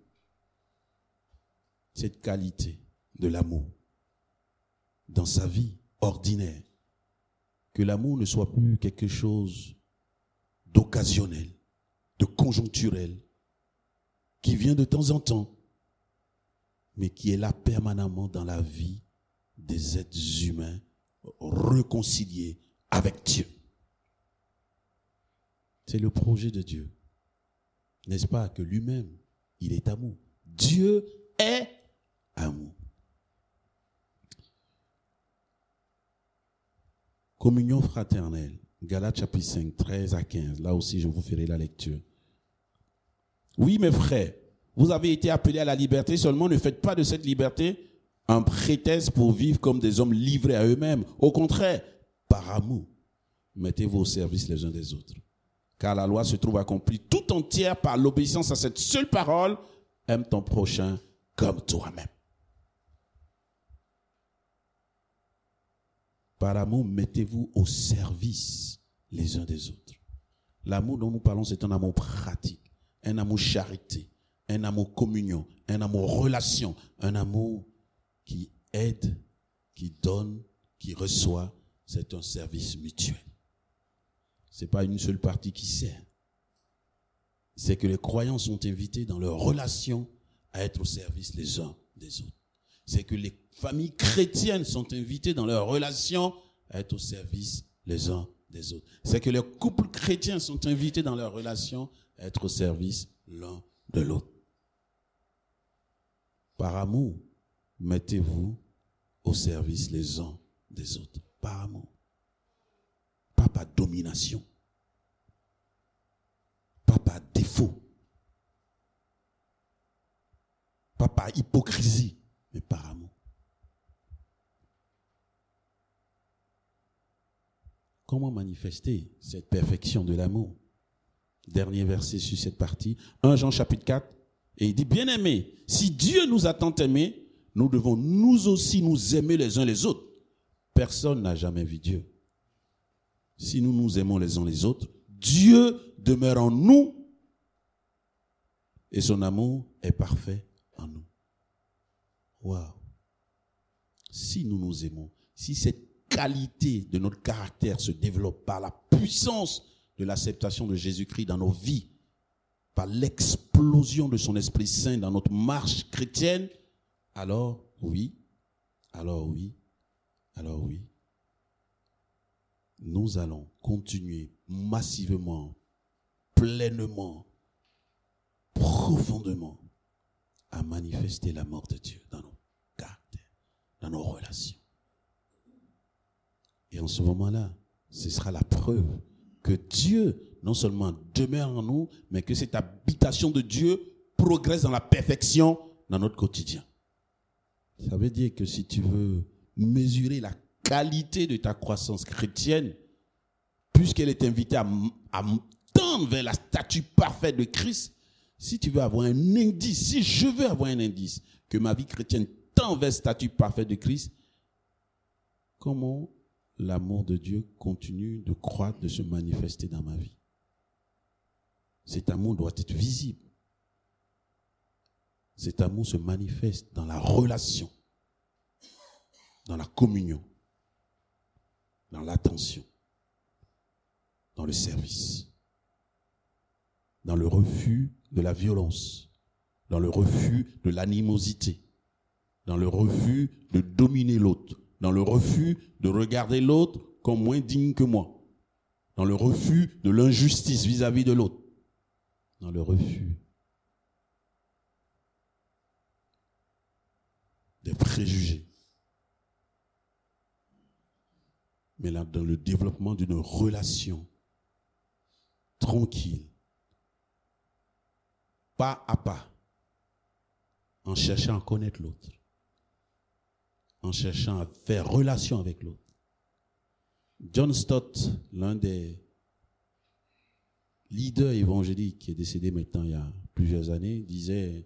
Speaker 8: cette qualité de l'amour dans sa vie ordinaire. Que l'amour ne soit plus quelque chose d'occasionnel, de conjoncturel, qui vient de temps en temps, mais qui est là permanemment dans la vie des êtres humains réconciliés avec Dieu. C'est le projet de Dieu. N'est-ce pas que lui-même, il est amour. Dieu est amour. Communion fraternelle. Galates chapitre 5, 13 à 15. Là aussi, je vous ferai la lecture. Oui, mes frères, vous avez été appelés à la liberté, seulement ne faites pas de cette liberté un prétexte pour vivre comme des hommes livrés à eux-mêmes. Au contraire, par amour, mettez-vous au service les uns des autres. Car la loi se trouve accomplie tout entière par l'obéissance à cette seule parole, aime ton prochain comme toi-même. Par amour, mettez-vous au service les uns des autres. L'amour dont nous parlons, c'est un amour pratique, un amour charité, un amour communion, un amour relation, un amour qui aide, qui donne, qui reçoit. C'est un service mutuel. Ce n'est pas une seule partie qui sert. C'est que les croyants sont invités dans leur relation à être au service les uns des autres. C'est que les familles chrétiennes sont invitées dans leur relation à être au service les uns des autres. C'est que les couples chrétiens sont invités dans leur relation à être au service l'un de l'autre. Par amour, mettez-vous au service les uns des autres. Par amour. Pas par domination. Pas par défaut. Pas par hypocrisie, mais par amour. Comment manifester cette perfection de l'amour? Dernier verset sur cette partie, 1 Jean chapitre 4, et il dit, bien-aimés, si Dieu nous a tant aimés, nous devons nous aussi nous aimer les uns les autres. Personne n'a jamais vu Dieu. Si nous nous aimons les uns les autres, Dieu demeure en nous et son amour est parfait en nous. Waouh! Si nous nous aimons, si cette qualité de notre caractère se développe par la puissance de l'acceptation de Jésus-Christ dans nos vies, par l'explosion de son Esprit Saint dans notre marche chrétienne, alors oui, nous allons continuer massivement, pleinement, profondément à manifester l'amour de Dieu dans nos caractères, dans nos relations. Et en ce moment-là, ce sera la preuve que Dieu non seulement demeure en nous, mais que cette habitation de Dieu progresse dans la perfection dans notre quotidien. Ça veut dire que si tu veux mesurer la qualité de ta croissance chrétienne, puisqu'elle est invitée à tendre vers la statue parfaite de Christ, si tu veux avoir un indice, si je veux avoir un indice que ma vie chrétienne tend vers la statue parfaite de Christ, comment l'amour de Dieu continue de croître, de se manifester dans ma vie? Cet amour doit être visible. Cet amour se manifeste dans la relation, dans la communion, dans l'attention, dans le service, dans le refus de la violence, dans le refus de l'animosité, dans le refus de dominer l'autre, dans le refus de regarder l'autre comme moins digne que moi, dans le refus de l'injustice vis-à-vis de l'autre, dans le refus des préjugés, mais là, dans le développement d'une relation tranquille, pas à pas, en cherchant à connaître l'autre, en cherchant à faire relation avec l'autre. John Stott, l'un des leaders évangéliques qui est décédé maintenant il y a plusieurs années, disait: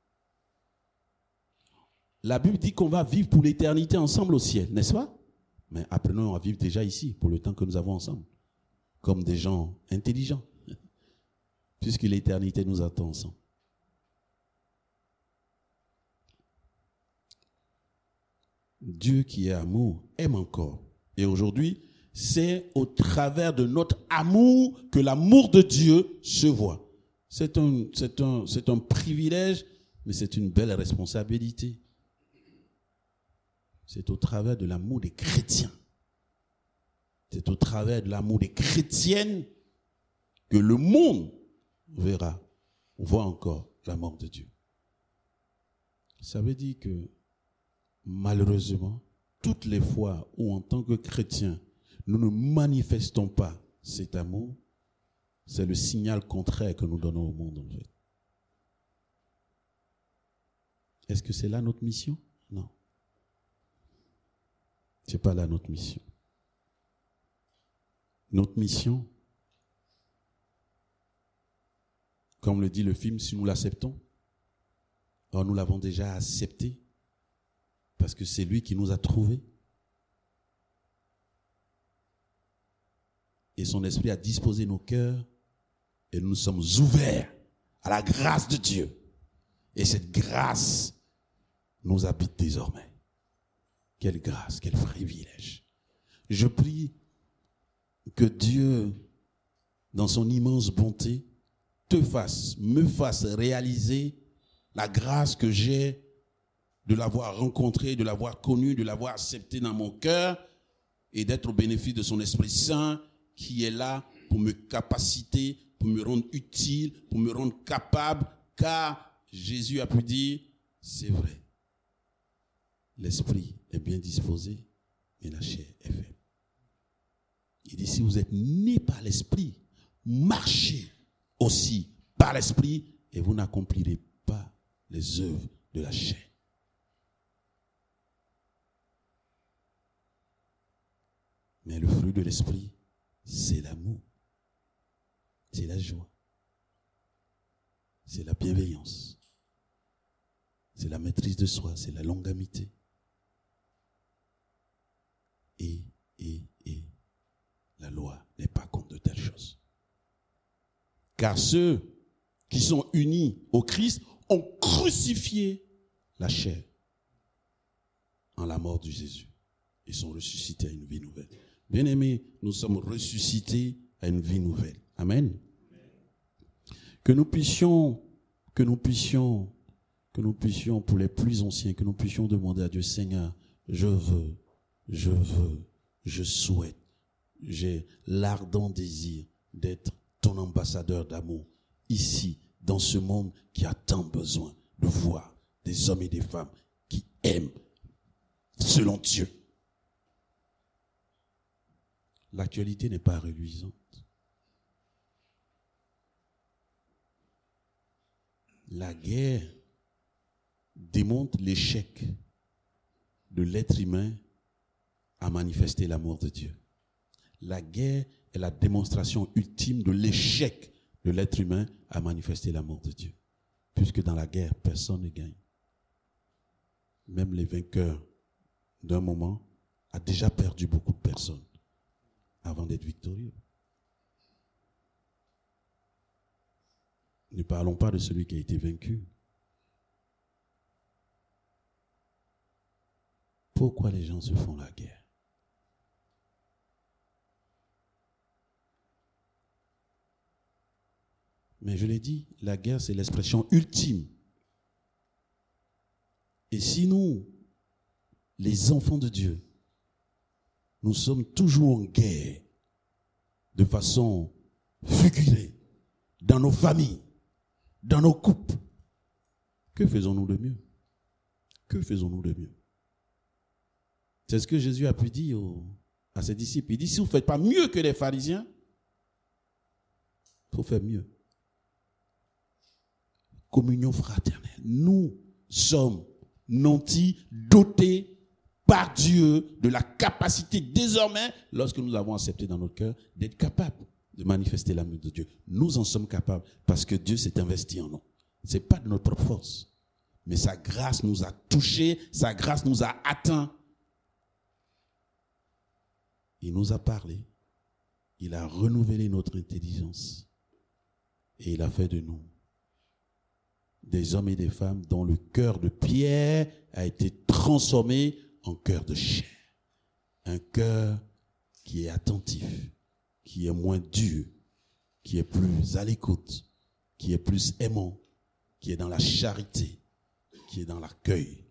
Speaker 8: la Bible dit qu'on va vivre pour l'éternité ensemble au ciel, n'est-ce pas? Mais apprenons à vivre déjà ici, pour le temps que nous avons ensemble, comme des gens intelligents, puisque l'éternité nous attend ensemble. Dieu qui est amour aime encore. Et aujourd'hui, c'est au travers de notre amour que l'amour de Dieu se voit. C'est un privilège, mais c'est une belle responsabilité. C'est au travers de l'amour des chrétiens. C'est au travers de l'amour des chrétiennes que le monde voit encore l'amour de Dieu. Ça veut dire que malheureusement, toutes les fois où en tant que chrétiens, nous ne manifestons pas cet amour, c'est le signal contraire que nous donnons au monde en fait. Est-ce que c'est là notre mission? Non. C'est pas là notre mission. notre mission, comme le dit le film, si nous l'acceptons, alors nous l'avons déjà accepté, parce que c'est lui qui nous a trouvés. Et son esprit a disposé nos cœurs, et nous sommes ouverts à la grâce de Dieu. Et cette grâce nous habite désormais. Quelle grâce, quel privilège. Je prie que Dieu, dans son immense bonté, me fasse réaliser la grâce que j'ai de l'avoir rencontré, de l'avoir connu, de l'avoir accepté dans mon cœur et d'être au bénéfice de son Esprit Saint qui est là pour me capaciter, pour me rendre utile, pour me rendre capable, car Jésus a pu dire, c'est vrai, l'esprit est bien disposé, mais la chair est faible. Il dit, si vous êtes nés par l'esprit, marchez aussi par l'esprit et vous n'accomplirez pas les œuvres de la chair. Mais le fruit de l'esprit, c'est l'amour, c'est la joie, c'est la bienveillance, c'est la maîtrise de soi, c'est la longanimité. Et la loi n'est pas contre de telles choses. Car ceux qui sont unis au Christ ont crucifié la chair en la mort de Jésus. Ils sont ressuscités à une vie nouvelle. Bien-aimés, nous sommes ressuscités à une vie nouvelle. Amen. Que nous puissions, pour les plus anciens, que nous puissions demander à Dieu, Seigneur, je souhaite, j'ai l'ardent désir d'être ton ambassadeur d'amour ici, dans ce monde qui a tant besoin de voir des hommes et des femmes qui aiment selon Dieu. L'actualité n'est pas reluisante. La guerre démontre l'échec de l'être humain à manifester l'amour de Dieu. La guerre est la démonstration ultime de l'échec de l'être humain à manifester l'amour de Dieu. Puisque dans la guerre, personne ne gagne. Même les vainqueurs d'un moment ont déjà perdu beaucoup de personnes avant d'être victorieux. Ne parlons pas de celui qui a été vaincu. Pourquoi les gens se font la guerre? Mais je l'ai dit, la guerre, c'est l'expression ultime. Et si nous, les enfants de Dieu, nous sommes toujours en guerre, de façon figurée, dans nos familles, dans nos couples, que faisons-nous de mieux? Que faisons-nous de mieux? C'est ce que Jésus a pu dire à ses disciples. Il dit, si vous ne faites pas mieux que les pharisiens, il faut faire mieux. Communion fraternelle. Nous sommes nantis, dotés par Dieu de la capacité désormais, lorsque nous avons accepté dans notre cœur, d'être capables de manifester l'amour de Dieu. Nous en sommes capables parce que Dieu s'est investi en nous. Ce n'est pas de notre propre force, mais sa grâce nous a touchés, sa grâce nous a atteints. Il nous a parlé, il a renouvelé notre intelligence et il a fait de nous des hommes et des femmes dont le cœur de pierre a été transformé en cœur de chair. Un cœur qui est attentif, qui est moins dur, qui est plus à l'écoute, qui est plus aimant, qui est dans la charité, qui est dans l'accueil,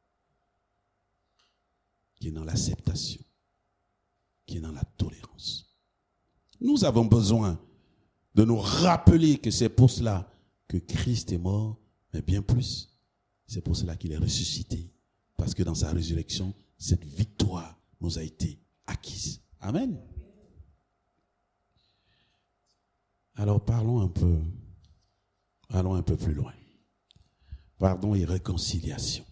Speaker 8: qui est dans l'acceptation, qui est dans la tolérance. Nous avons besoin de nous rappeler que c'est pour cela que Christ est mort, mais bien plus, c'est pour cela qu'il est ressuscité. Parce que dans sa résurrection, cette victoire nous a été acquise. Amen. Alors parlons un peu, allons un peu plus loin. Pardon et réconciliation.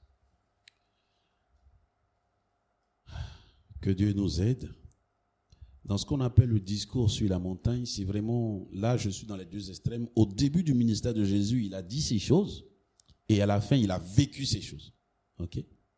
Speaker 8: Que Dieu nous aide Dans ce qu'on appelle le discours sur la montagne, c'est vraiment, là je suis dans les deux extrêmes. Au début du ministère de Jésus, il a dit ces choses et à la fin, il a vécu ces choses. Ok?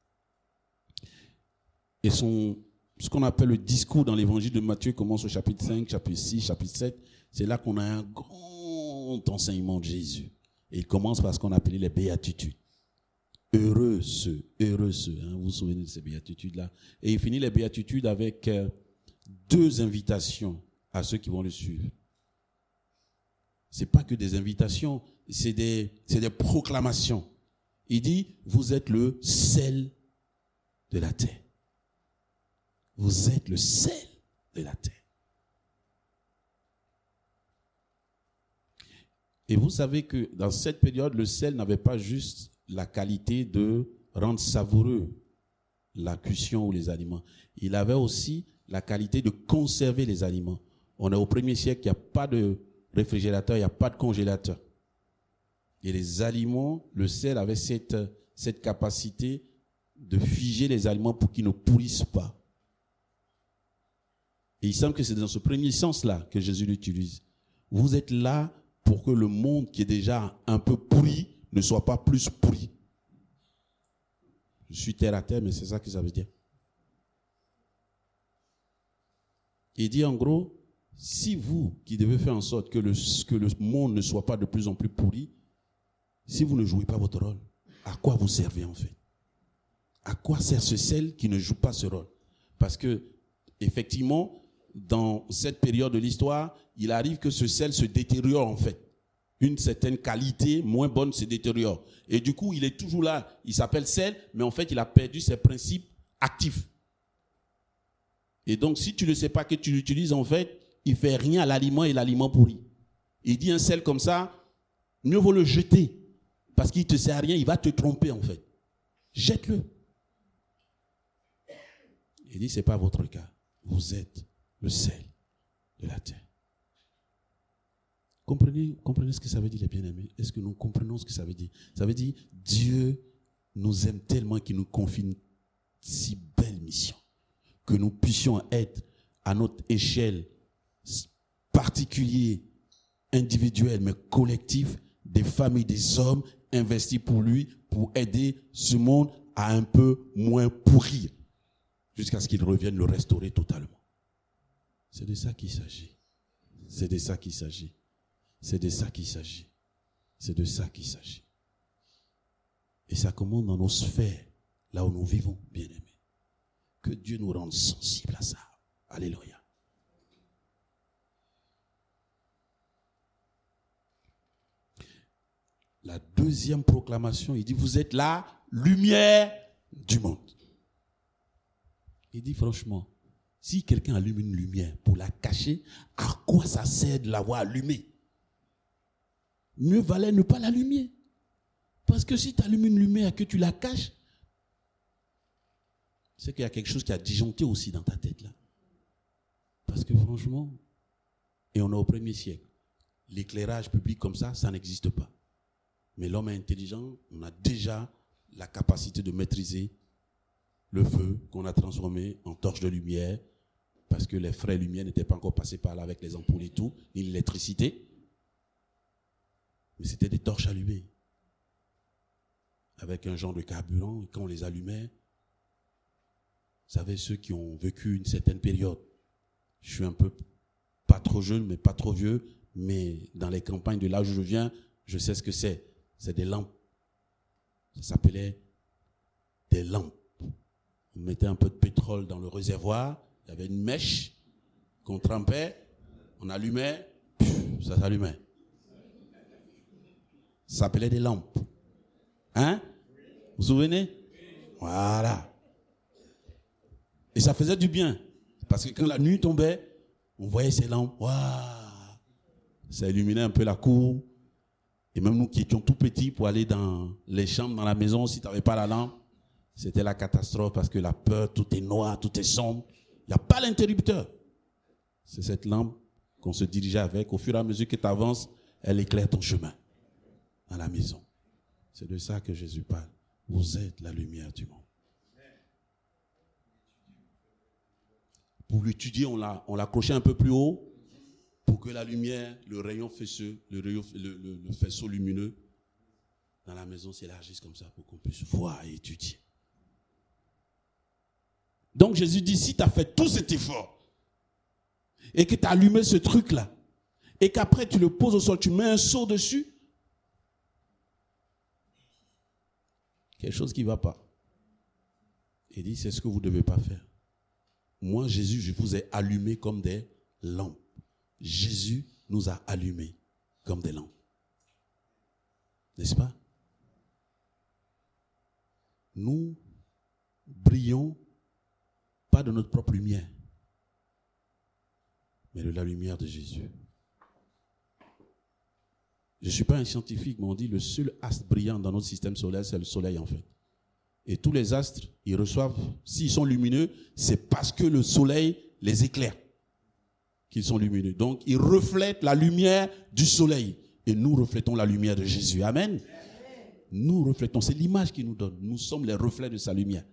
Speaker 8: Et ce qu'on appelle le discours dans l'évangile de Matthieu commence au chapitre 5, chapitre 6, chapitre 7. C'est là qu'on a un grand enseignement de Jésus. Et il commence par ce qu'on appelait les béatitudes. Heureux ceux, hein, vous vous souvenez de ces béatitudes-là. Et il finit les béatitudes avec 2 invitations à ceux qui vont le suivre. C'est pas que des invitations, c'est des proclamations. Il dit, vous êtes le sel de la terre. Vous êtes le sel de la terre. Et vous savez que dans cette période, le sel n'avait pas juste la qualité de rendre savoureux la cuisson ou les aliments. Il avait aussi la qualité de conserver les aliments. On est au 1er siècle, il n'y a pas de réfrigérateur, il n'y a pas de congélateur. Et les aliments, le sel avait cette capacité de figer les aliments pour qu'ils ne pourrissent pas. Et il semble que c'est dans ce premier sens-là que Jésus l'utilise. Vous êtes là pour que le monde qui est déjà un peu pourri ne soit pas plus pourri. Je suis terre à terre, mais c'est ça que ça veut dire. Il dit en gros, si vous qui devez faire en sorte que le monde ne soit pas de plus en plus pourri, si vous ne jouez pas votre rôle, à quoi vous servez en fait? À quoi sert ce sel qui ne joue pas ce rôle? Parce que, effectivement, dans cette période de l'histoire, il arrive que ce sel se détériore en fait. Une certaine qualité moins bonne se détériore. Et du coup, il est toujours là. Il s'appelle sel, mais en fait, il a perdu ses principes actifs. Et donc, si tu ne sais pas que tu l'utilises, en fait, il ne fait rien à l'aliment et l'aliment pourri. Il dit un sel comme ça, mieux vaut le jeter. Parce qu'il ne te sert à rien, il va te tromper en fait. Jette-le. Il dit, ce n'est pas votre cas. Vous êtes le sel de la terre. Comprenez ce que ça veut dire, les bien-aimés? Est-ce que nous comprenons ce que ça veut dire? Ça veut dire, Dieu nous aime tellement qu'il nous confie une si belle mission. Que nous puissions être à notre échelle particulière, individuelle, mais collective, des familles, des hommes investis pour lui, pour aider ce monde à un peu moins pourrir, jusqu'à ce qu'il revienne le restaurer totalement. C'est de ça qu'il s'agit. C'est de ça qu'il s'agit. C'est de ça qu'il s'agit. C'est de ça qu'il s'agit. Et ça commence dans nos sphères, là où nous vivons, bien-aimés. Que Dieu nous rende sensibles à ça. Alléluia. La deuxième proclamation, il dit, vous êtes la lumière du monde. Il dit franchement, si quelqu'un allume une lumière pour la cacher, à quoi ça sert de l'avoir allumée? Mieux valait ne pas l'allumer. Parce que si tu allumes une lumière et que tu la caches, c'est qu'il y a quelque chose qui a disjoncté aussi dans ta tête là. Parce que franchement, et on est au 1er siècle, l'éclairage public comme ça, ça n'existe pas. Mais l'homme est intelligent, on a déjà la capacité de maîtriser le feu qu'on a transformé en torche de lumière, parce que les frais lumière n'étaient pas encore passés par là avec les ampoules et tout, ni l'électricité. Mais c'était des torches allumées, avec un genre de carburant, et quand on les allumait, vous savez, ceux qui ont vécu une certaine période, je suis un peu, pas trop jeune, mais pas trop vieux, mais dans les campagnes de là où je viens, je sais ce que c'est. C'est des lampes. Ça s'appelait des lampes. On mettait un peu de pétrole dans le réservoir, il y avait une mèche qu'on trempait, on allumait, ça s'allumait. Ça s'appelait des lampes. Hein? Vous vous souvenez? Voilà. Et ça faisait du bien. Parce que quand la nuit tombait, on voyait ces lampes. Waouh! Ça illuminait un peu la cour. Et même nous qui étions tout petits pour aller dans les chambres, dans la maison, si tu n'avais pas la lampe, c'était la catastrophe parce que la peur, tout est noir, tout est sombre. Il n'y a pas l'interrupteur. C'est cette lampe qu'on se dirigeait avec. Au fur et à mesure que tu avances, elle éclaire ton chemin dans la maison. C'est de ça que Jésus parle. Vous êtes la lumière du monde. Pour l'étudier, on l'accrochait un peu plus haut pour que la lumière, le rayon faisceau, le faisceau lumineux dans la maison s'élargisse comme ça pour qu'on puisse voir et étudier. Donc Jésus dit, si tu as fait tout cet effort et que tu as allumé ce truc-là et qu'après tu le poses au sol, tu mets un seau dessus, quelque chose qui ne va pas. Il dit, c'est ce que vous ne devez pas faire. Moi, Jésus, je vous ai allumés comme des lampes. Jésus nous a allumés comme des lampes. N'est-ce pas? Nous brillons pas de notre propre lumière, mais de la lumière de Jésus. Je ne suis pas un scientifique, mais on dit le seul astre brillant dans notre système solaire, c'est le soleil en fait. Et tous les astres, ils reçoivent, s'ils sont lumineux, c'est parce que le soleil les éclaire qu'ils sont lumineux. Donc, ils reflètent la lumière du soleil. Et nous reflétons la lumière de Jésus. Amen. Nous reflétons, c'est l'image qu'il nous donne. Nous sommes les reflets de sa lumière.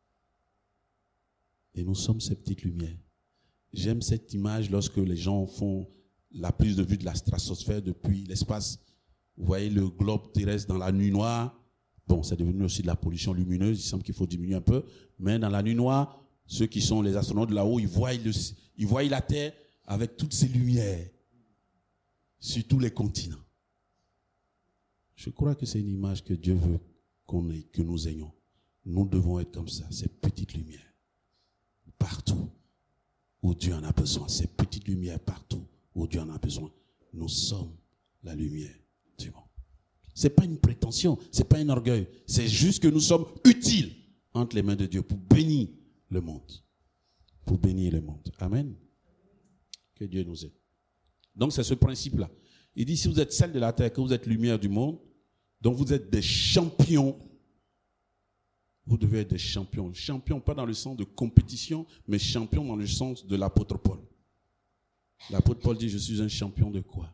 Speaker 8: Et nous sommes ces petites lumières. J'aime cette image lorsque les gens font la prise de vue de la stratosphère depuis l'espace. Vous voyez le globe terrestre dans la nuit noire. Bon, c'est devenu aussi de la pollution lumineuse. Il semble qu'il faut diminuer un peu. Mais dans la nuit noire, ceux qui sont les astronautes là-haut, ils voient la Terre avec toutes ces lumières sur tous les continents. Je crois que c'est une image que Dieu veut qu'on ait, que nous ayons. Nous devons être comme ça, ces petites lumières. Partout où Dieu en a besoin. Ces petites lumières partout où Dieu en a besoin. Nous sommes la lumière du monde. C'est pas une prétention, c'est pas un orgueil. C'est juste que nous sommes utiles entre les mains de Dieu pour bénir le monde. Pour bénir le monde. Amen. Que Dieu nous aide. Donc c'est ce principe-là. Il dit, si vous êtes sel de la terre, que vous êtes lumière du monde, donc vous êtes des champions. Vous devez être des champions. Champions pas dans le sens de compétition, mais champions dans le sens de l'apôtre Paul. L'apôtre Paul dit, je suis un champion de quoi?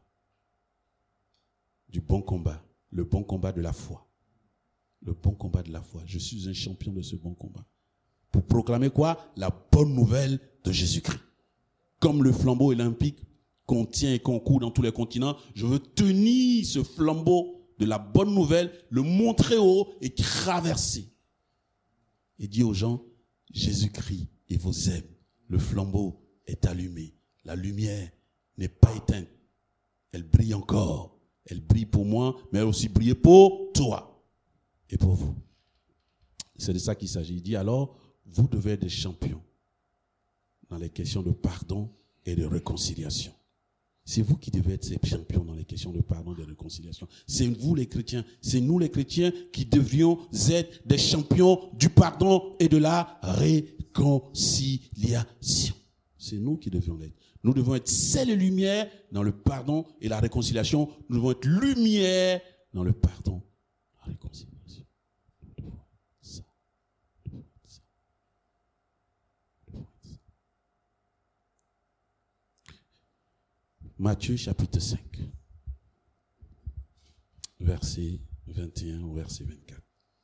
Speaker 8: Du bon combat. Le bon combat de la foi. Le bon combat de la foi. Je suis un champion de ce bon combat. Pour proclamer quoi? La bonne nouvelle de Jésus-Christ. Comme le flambeau olympique qu'on tient et qu'on court dans tous les continents, je veux tenir ce flambeau de la bonne nouvelle, le montrer haut et traverser. Et dire aux gens, Jésus-Christ, il vous aime. Le flambeau est allumé. La lumière n'est pas éteinte. Elle brille encore. Elle brille pour moi, mais elle aussi brille pour toi et pour vous. C'est de ça qu'il s'agit. Il dit alors, vous devez être des champions dans les questions de pardon et de réconciliation. C'est vous qui devez être ces champions dans les questions de pardon et de réconciliation. C'est vous les chrétiens, c'est nous les chrétiens qui devrions être des champions du pardon et de la réconciliation. C'est nous qui devions l'être. Nous devons être sel et lumière dans le pardon et la réconciliation. Nous devons être lumière dans le pardon et la réconciliation. Nous devons être ça. Nous devons être ça. Nous devons être ça. Matthieu chapitre 5, verset 21 au verset 24.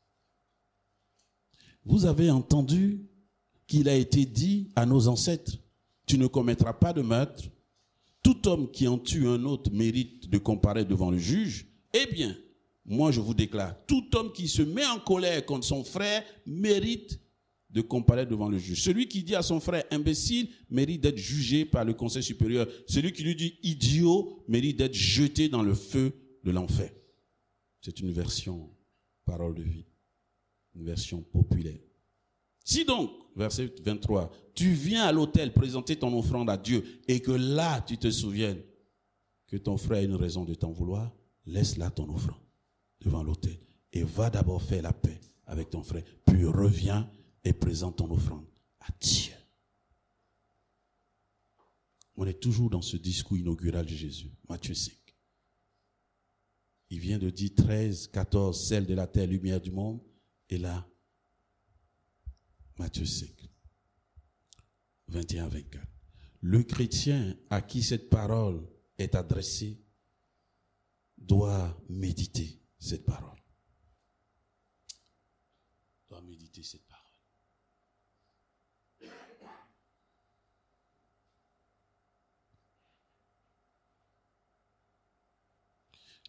Speaker 8: Vous avez entendu qu'il a été dit à nos ancêtres, tu ne commettras pas de meurtre. Tout homme qui en tue un autre mérite de comparaître devant le juge. Eh bien, moi je vous déclare, tout homme qui se met en colère contre son frère mérite de comparaître devant le juge. Celui qui dit à son frère imbécile mérite d'être jugé par le conseil supérieur. Celui qui lui dit idiot mérite d'être jeté dans le feu de l'enfer. C'est une version parole de vie, une version populaire. Si donc, verset 23, tu viens à l'autel présenter ton offrande à Dieu et que là tu te souviennes que ton frère a une raison de t'en vouloir, laisse là ton offrande devant l'autel et va d'abord faire la paix avec ton frère, puis reviens et présente ton offrande à Dieu. On est toujours dans ce discours inaugural de Jésus, Matthieu 5. Il vient de dire 13, 14, sel de la terre, lumière du monde, et là, Matthieu 5, 21 à 24. Le chrétien à qui cette parole est adressée doit méditer cette parole. Doit méditer cette parole.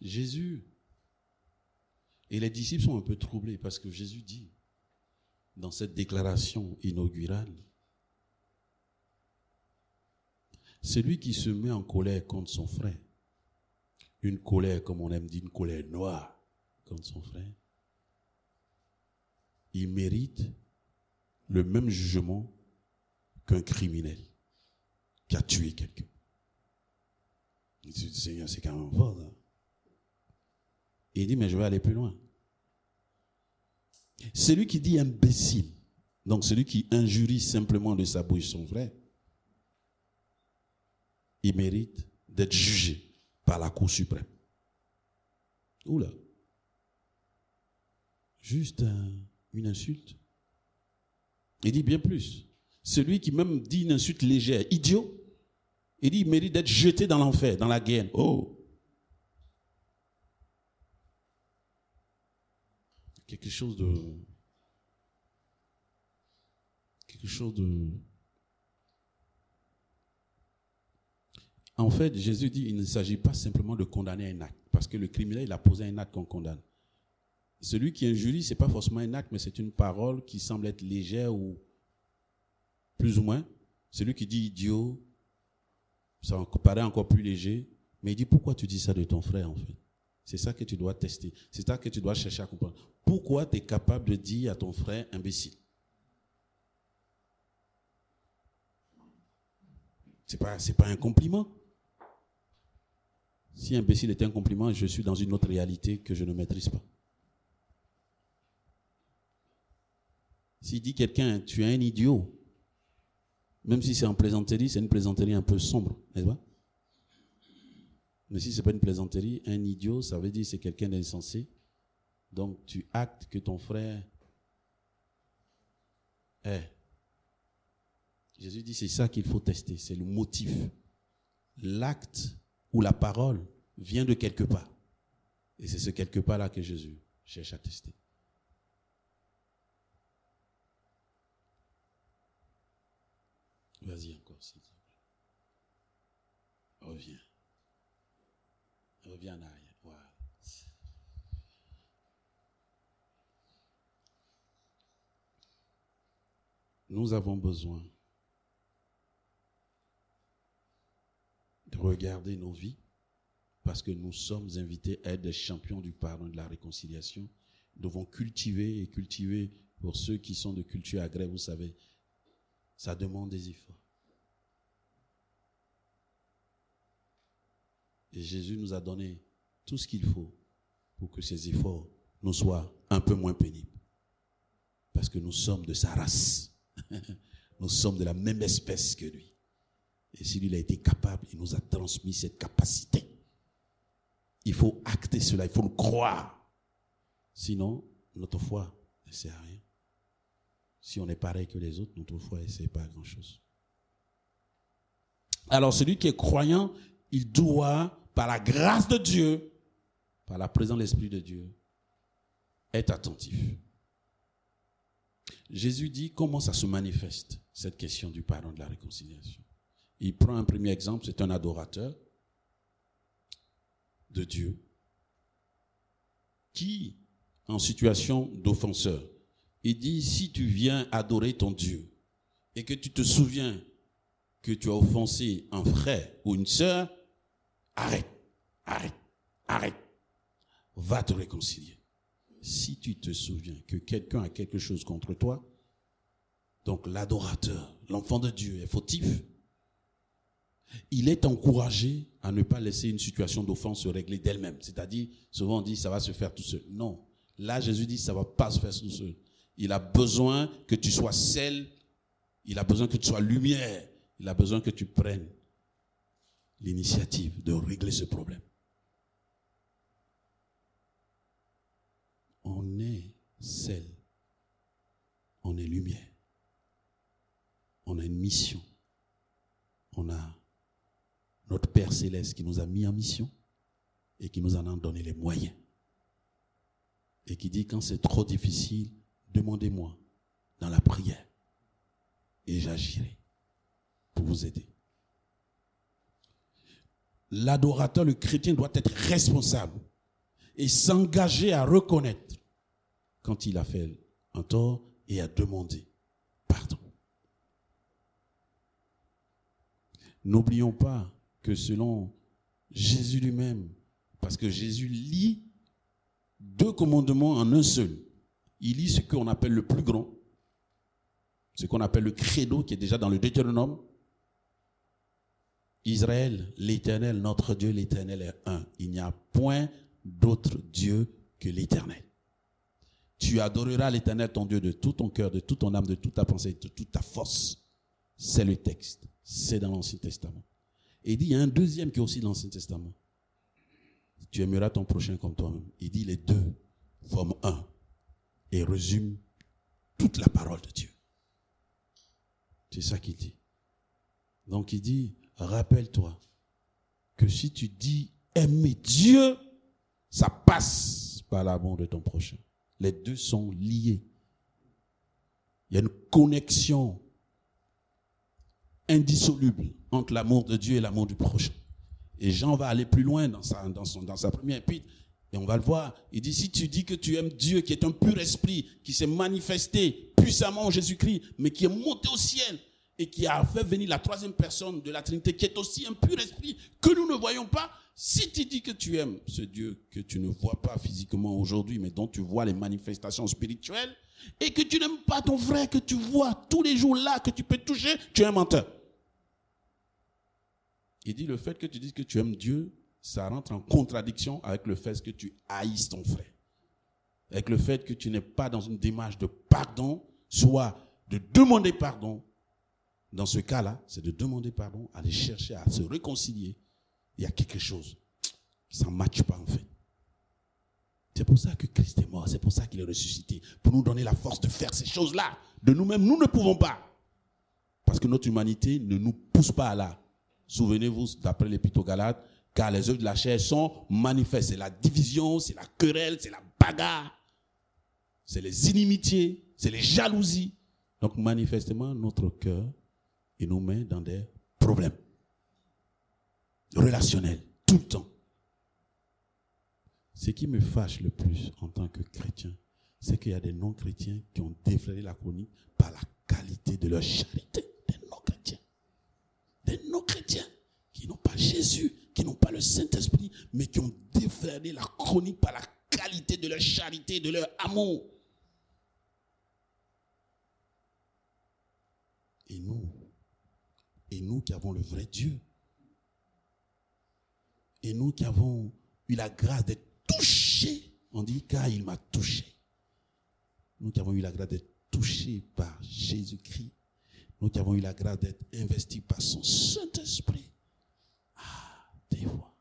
Speaker 8: Jésus. Et les disciples sont un peu troublés parce que Jésus dit, dans cette déclaration inaugurale, celui qui se met en colère contre son frère, une colère, comme on aime dire, une colère noire contre son frère, il mérite le même jugement qu'un criminel qui a tué quelqu'un. Il dit, Seigneur, c'est quand même fort, ça. Et il dit, mais je vais aller plus loin. Celui qui dit imbécile, donc celui qui injurie simplement de sa bouche son frère, il mérite d'être jugé par la Cour suprême. Oula. Juste une insulte. Il dit bien plus. Celui qui même dit une insulte légère, idiot, il dit il mérite d'être jeté dans l'enfer, dans la guerre. Oh. Quelque chose de... En fait, Jésus dit il ne s'agit pas simplement de condamner un acte, parce que le criminel, il a posé un acte qu'on condamne. Celui qui injurie, ce n'est pas forcément un acte, mais c'est une parole qui semble être légère ou plus ou moins. Celui qui dit idiot, ça paraît encore plus léger, mais il dit pourquoi tu dis ça de ton frère en fait? C'est ça que tu dois tester, c'est ça que tu dois chercher à comprendre. Pourquoi tu es capable de dire à ton frère imbécile? C'est pas un compliment. Si imbécile est un compliment, je suis dans une autre réalité que je ne maîtrise pas. S'il dit quelqu'un, tu es un idiot, même si c'est en plaisanterie, c'est une plaisanterie un peu sombre, n'est-ce pas? Mais si ce n'est pas une plaisanterie, un idiot, ça veut dire que c'est quelqu'un d'insensé. Donc tu actes que ton frère est. Jésus dit c'est ça qu'il faut tester, c'est le motif. L'acte ou la parole vient de quelque part. Et c'est ce quelque part-là que Jésus cherche à tester. Vas-y encore, s'il te plaît. Reviens. Reviens en arrière. Voilà. Nous avons besoin de regarder nos vies parce que nous sommes invités à être des champions du pardon et de la réconciliation. Nous devons cultiver pour ceux qui sont de culture agraire, vous savez, ça demande des efforts. Et Jésus nous a donné tout ce qu'il faut pour que ces efforts nous soient un peu moins pénibles. Parce que nous sommes de sa race. Nous sommes de la même espèce que lui. Et si lui il a été capable, il nous a transmis cette capacité. Il faut acter cela, il faut le croire. Sinon, notre foi ne sert à rien. Si on est pareil que les autres, notre foi ne sert pas à grand-chose. Alors celui qui est croyant, il doit, par la grâce de Dieu, par la présence de l'Esprit de Dieu, être attentif. Jésus dit comment ça se manifeste, cette question du pardon, de la réconciliation. Il prend un premier exemple, c'est un adorateur de Dieu qui, en situation d'offenseur, il dit, si tu viens adorer ton Dieu et que tu te souviens que tu as offensé un frère ou une sœur, arrête. Va te réconcilier. Si tu te souviens que quelqu'un a quelque chose contre toi, donc l'adorateur, l'enfant de Dieu est fautif, il est encouragé à ne pas laisser une situation d'offense se régler d'elle-même. C'est-à-dire, souvent on dit ça va se faire tout seul. Non. Là, Jésus dit ça ne va pas se faire tout seul. Il a besoin que tu sois sel, il a besoin que tu sois lumière, il a besoin que tu prennes l'initiative de régler ce problème. On est sel, on est lumière, on a une mission, on a notre Père Céleste qui nous a mis en mission et qui nous en a donné les moyens. Et qui dit quand c'est trop difficile, demandez-moi dans la prière et j'agirai pour vous aider. L'adorateur, le chrétien doit être responsable et s'engager à reconnaître quand il a fait un tort et à demander pardon. N'oublions pas que selon Jésus lui-même, parce que Jésus lit 2 commandements en un seul. Il lit ce qu'on appelle le plus grand, ce qu'on appelle le credo qui est déjà dans le Deutéronome. Israël, l'Éternel, notre Dieu, l'Éternel est un. Il n'y a point d'autre Dieu que l'Éternel. Tu adoreras l'Éternel, ton Dieu, de tout ton cœur, de toute ton âme, de toute ta pensée, de toute ta force. C'est le texte. C'est dans l'Ancien Testament. Et il dit, il y a un deuxième qui est aussi dans l'Ancien Testament. Tu aimeras ton prochain comme toi-même. Il dit, les deux forment un. Et résume toute la parole de Dieu. C'est ça qu'il dit. Donc il dit, rappelle-toi que si tu dis aimer Dieu, ça passe par l'amour de ton prochain. Les deux sont liés. Il y a une connexion indissoluble entre l'amour de Dieu et l'amour du prochain. Et Jean va aller plus loin dans sa première épître. Et on va le voir. Il dit, si tu dis que tu aimes Dieu, qui est un pur esprit, qui s'est manifesté puissamment en Jésus-Christ, mais qui est monté au ciel, et qui a fait venir la troisième personne de la Trinité, qui est aussi un pur esprit, que nous ne voyons pas, si tu dis que tu aimes ce Dieu que tu ne vois pas physiquement aujourd'hui, mais dont tu vois les manifestations spirituelles, et que tu n'aimes pas ton frère que tu vois tous les jours là, que tu peux toucher, tu es un menteur. Il dit, le fait que tu dises que tu aimes Dieu, ça rentre en contradiction avec le fait que tu haïsses ton frère. Avec le fait que tu n'es pas dans une démarche de pardon, soit de demander pardon. Dans ce cas-là, c'est de demander pardon, aller chercher à se réconcilier. Il y a quelque chose. Ça ne matche pas en fait. C'est pour ça que Christ est mort. C'est pour ça qu'il est ressuscité. Pour nous donner la force de faire ces choses-là. De nous-mêmes, nous ne pouvons pas. Parce que notre humanité ne nous pousse pas à là. Souvenez-vous, d'après l'Épître aux Galates, car les œuvres de la chair sont manifestes. C'est la division, c'est la querelle, c'est la bagarre. C'est les inimitiés, c'est les jalousies. Donc manifestement, notre cœur, il nous met dans des problèmes relationnels, tout le temps. Ce qui me fâche le plus en tant que chrétien, c'est qu'il y a des non-chrétiens qui ont défrayé la chronique par la qualité de leur charité. Des non-chrétiens. Des non-chrétiens qui n'ont pas Jésus, qui n'ont pas le Saint-Esprit, mais qui ont défrayé la chronique par la qualité de leur charité, de leur amour. Et nous qui avons le vrai Dieu, et nous qui avons eu la grâce d'être touchés, on dit car il m'a touché. Nous qui avons eu la grâce d'être touchés par Jésus-Christ, nous qui avons eu la grâce d'être investis par son Saint-Esprit. Des fois.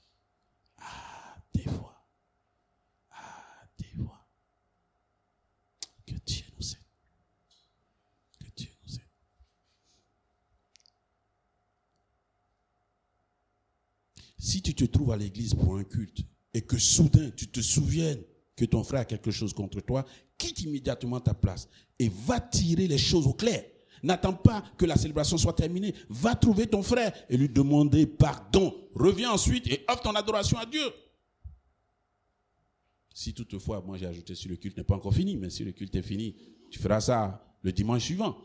Speaker 8: Que Dieu nous aide. Que Dieu nous aide. Si tu te trouves à l'église pour un culte et que soudain tu te souviennes que ton frère a quelque chose contre toi, quitte immédiatement ta place et va tirer les choses au clair. N'attends pas que la célébration soit terminée. Va trouver ton frère et lui demander pardon. Reviens ensuite et offre ton adoration à Dieu. Si toutefois, moi j'ai ajouté si le culte n'est pas encore fini, mais si le culte est fini, tu feras ça le dimanche suivant.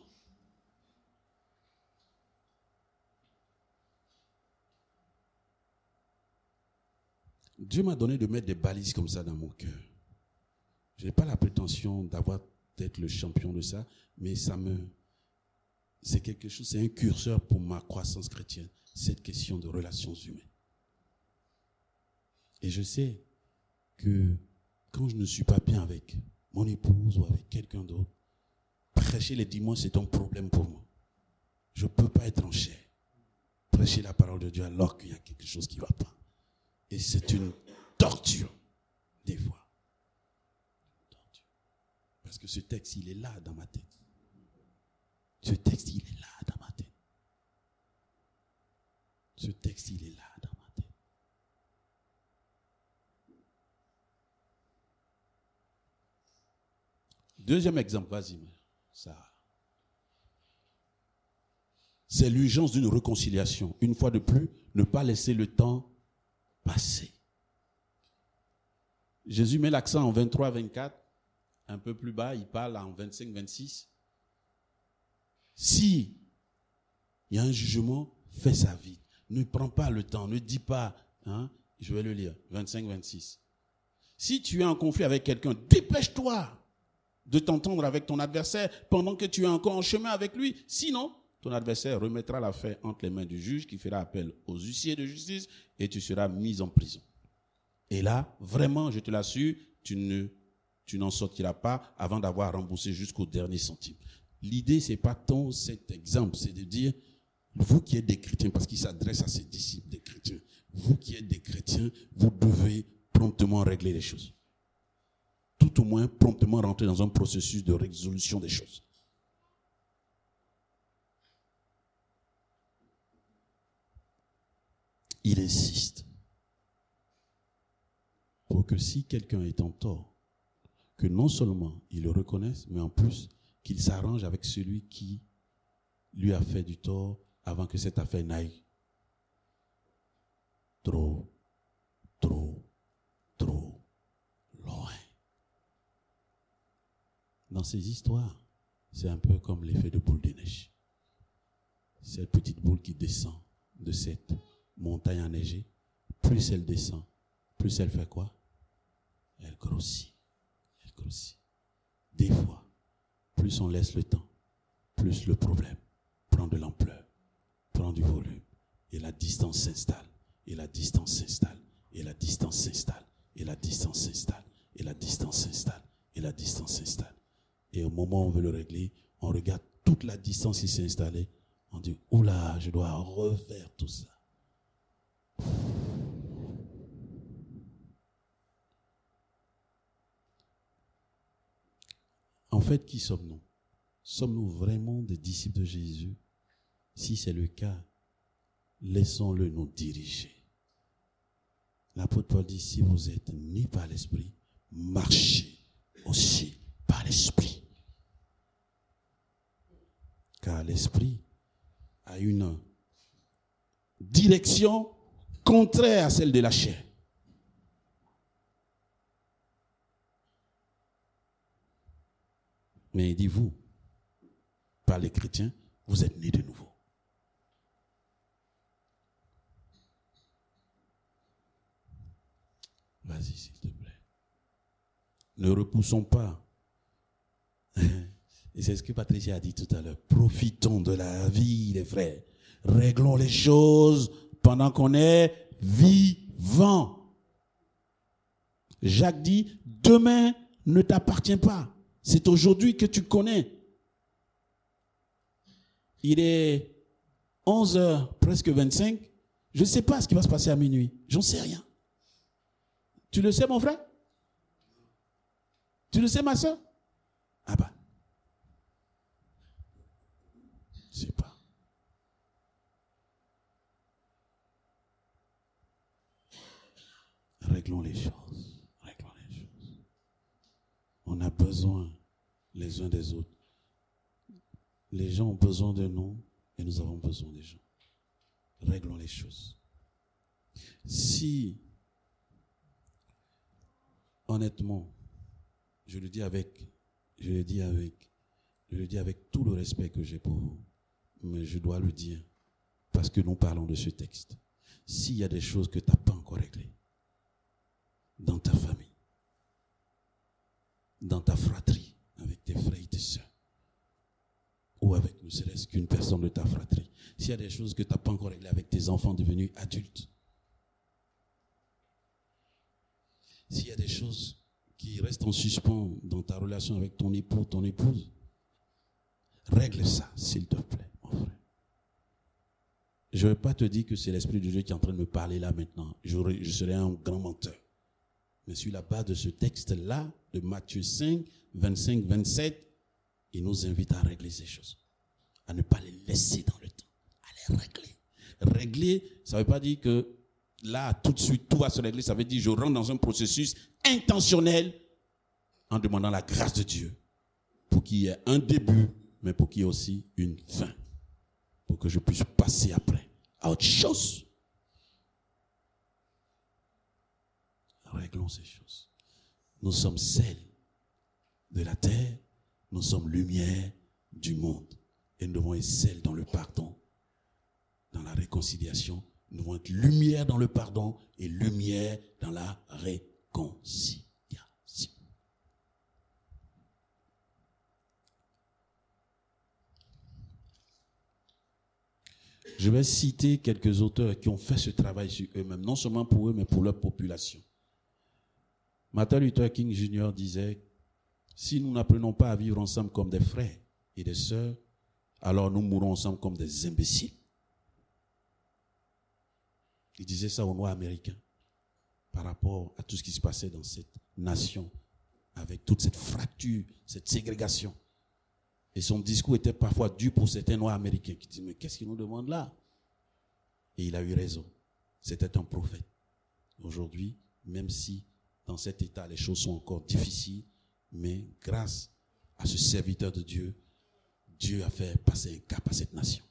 Speaker 8: Dieu m'a donné de mettre des balises comme ça dans mon cœur. Je n'ai pas la prétention d'être le champion de ça, mais c'est quelque chose, c'est un curseur pour ma croissance chrétienne, cette question de relations humaines. Et je sais que quand je ne suis pas bien avec mon épouse ou avec quelqu'un d'autre, prêcher les dimanches, c'est un problème pour moi. Je ne peux pas être en chair. Prêcher la parole de Dieu alors qu'il y a quelque chose qui ne va pas. Et c'est une torture, des fois. Parce que ce texte, il est là dans ma tête. Ce texte, il est là dans ma tête. Ce texte, il est là dans ma tête. Deuxième exemple, vas-y, ça. C'est l'urgence d'une réconciliation. Une fois de plus, ne pas laisser le temps passer. Jésus met l'accent en 23, 24. Un peu plus bas, il parle en 25, 26. Si il y a un jugement, fais ça vite. Ne prends pas le temps, ne dis pas, je vais le lire, 25, 26. Si tu es en conflit avec quelqu'un, dépêche-toi de t'entendre avec ton adversaire pendant que tu es encore en chemin avec lui. Sinon, ton adversaire remettra l'affaire entre les mains du juge qui fera appel aux huissiers de justice et tu seras mis en prison. Et là, vraiment, je te l'assure, tu n'en sortiras pas avant d'avoir remboursé jusqu'au dernier centime. L'idée, c'est pas tant cet exemple, c'est de dire, vous qui êtes des chrétiens, parce qu'il s'adresse à ses disciples des chrétiens, vous qui êtes des chrétiens, vous devez promptement régler les choses. Tout au moins, promptement rentrer dans un processus de résolution des choses. Il insiste pour que si quelqu'un est en tort, que non seulement il le reconnaisse, mais en plus qu'il s'arrange avec celui qui lui a fait du tort avant que cette affaire n'aille trop loin. Dans ces histoires, c'est un peu comme l'effet de boule de neige. Cette petite boule qui descend de cette montagne enneigée, plus elle descend, plus elle fait quoi? Elle grossit. Elle grossit. Des fois, plus on laisse le temps, plus le problème prend de l'ampleur, prend du volume, et la distance s'installe, et la distance s'installe, et la distance s'installe, et la distance s'installe, et la distance s'installe, et la distance s'installe. Et au moment où on veut le régler, on regarde toute la distance qui s'est installée, on dit, oula, je dois refaire tout ça. En fait, qui sommes-nous? Sommes-nous vraiment des disciples de Jésus? Si c'est le cas, laissons-le nous diriger. L'apôtre Paul dit, si vous êtes nés par l'Esprit, marchez aussi par l'Esprit. Car l'Esprit a une direction contraire à celle de la chair. Mais il dit, vous, par les chrétiens, vous êtes nés de nouveau. Vas-y, s'il te plaît. Ne repoussons pas. Et c'est ce que Patricia a dit tout à l'heure. Profitons de la vie, les frères. Réglons les choses pendant qu'on est vivant. Jacques dit, demain ne t'appartient pas. C'est aujourd'hui que tu connais. Il est 11h, presque 25. Je ne sais pas ce qui va se passer à minuit. J'en sais rien. Tu le sais, mon frère? Tu le sais, ma soeur? Ah bah. Je ne sais pas. Réglons les choses. Réglons les choses. On a besoin les uns des autres. Les gens ont besoin de nous et nous avons besoin des gens. Réglons les choses. Si, honnêtement, je le dis avec tout le respect que j'ai pour vous, mais je dois le dire parce que nous parlons de ce texte. S'il y a des choses que tu n'as pas encore réglées dans ta famille, dans ta fratrie, avec tes frères et tes sœurs, ou avec ne serait-ce qu'une personne de ta fratrie, s'il y a des choses que tu n'as pas encore réglées avec tes enfants devenus adultes, s'il y a des choses qui restent en suspens dans ta relation avec ton époux, ton épouse, règle ça, s'il te plaît, mon frère. Je ne vais pas te dire que c'est l'Esprit de Dieu qui est en train de me parler là maintenant. Je serai un grand menteur. Mais sur la base de ce texte-là, de Matthieu 5, 25, 27, il nous invite à régler ces choses. À ne pas les laisser dans le temps. À les régler. Régler, ça ne veut pas dire que là, tout de suite, tout va se régler. Ça veut dire que je rentre dans un processus intentionnel en demandant la grâce de Dieu pour qu'il y ait un début, mais pour qu'il y ait aussi une fin. Pour que je puisse passer après à autre chose. Réglons ces choses. Nous sommes sel de la terre, nous sommes lumière du monde. Et nous devons être sel dans le pardon, dans la réconciliation. Nous devons être lumière dans le pardon et lumière dans la réconciliation. Je vais citer quelques auteurs qui ont fait ce travail sur eux-mêmes, non seulement pour eux, mais pour leur population. Martin Luther King Jr. disait, si nous n'apprenons pas à vivre ensemble comme des frères et des sœurs, alors nous mourrons ensemble comme des imbéciles. Il disait ça aux Noirs américains par rapport à tout ce qui se passait dans cette nation, avec toute cette fracture, cette ségrégation. Et son discours était parfois dur pour certains Noirs américains qui disent, mais qu'est-ce qu'il nous demande là? Et il a eu raison. C'était un prophète. Aujourd'hui, même si dans cet état les choses sont encore difficiles, mais grâce à ce serviteur de Dieu, Dieu a fait passer un cap à cette nation.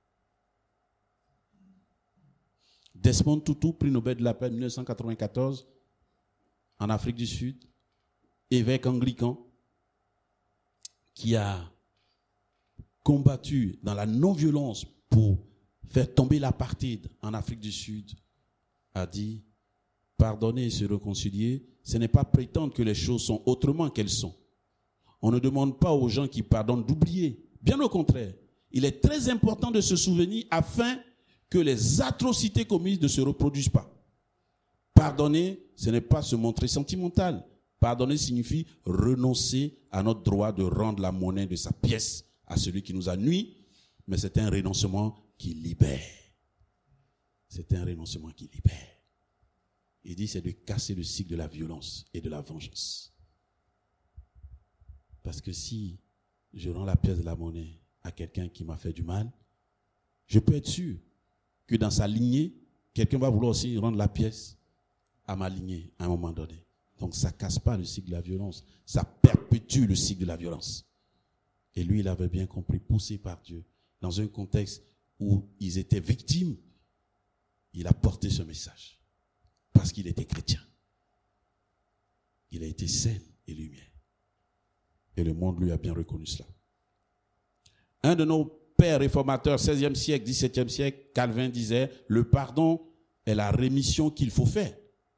Speaker 8: Desmond Tutu, prix Nobel de la paix 1994, en Afrique du Sud, évêque anglican, qui a combattu dans la non-violence pour faire tomber l'apartheid en Afrique du Sud, a dit, pardonner et se réconcilier, ce n'est pas prétendre que les choses sont autrement qu'elles sont. On ne demande pas aux gens qui pardonnent d'oublier. Bien au contraire, il est très important de se souvenir afin que les atrocités commises ne se reproduisent pas. Pardonner, ce n'est pas se montrer sentimental. Pardonner signifie renoncer à notre droit de rendre la monnaie de sa pièce à celui qui nous a nui, mais c'est un renoncement qui libère. C'est un renoncement qui libère. Il dit c'est de casser le cycle de la violence et de la vengeance. Parce que si je rends la pièce de la monnaie à quelqu'un qui m'a fait du mal, je peux être sûr que dans sa lignée, quelqu'un va vouloir aussi rendre la pièce à ma lignée à un moment donné. Donc ça ne casse pas le cycle de la violence, ça perpétue le cycle de la violence. Et lui, il avait bien compris, poussé par Dieu, dans un contexte où ils étaient victimes, il a porté ce message. Parce qu'il était chrétien. Il a été sel et lumière. Et le monde lui a bien reconnu cela. Un de nos pères réformateurs, 16e siècle, 17e siècle, Calvin disait, le pardon est la rémission qu'il faut faire.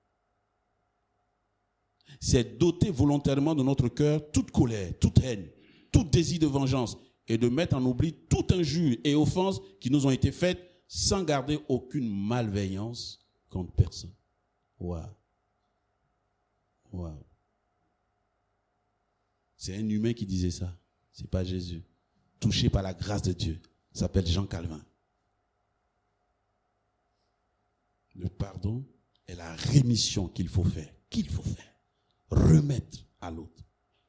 Speaker 8: C'est d'ôter volontairement de notre cœur toute colère, toute haine, tout désir de vengeance et de mettre en oubli toute injure et offense qui nous ont été faites sans garder aucune malveillance contre personne. Waouh. Waouh. C'est un humain qui disait ça. C'est pas Jésus. Touché par la grâce de Dieu. Il s'appelle Jean Calvin. Le pardon est la rémission qu'il faut faire. Remettre à l'autre.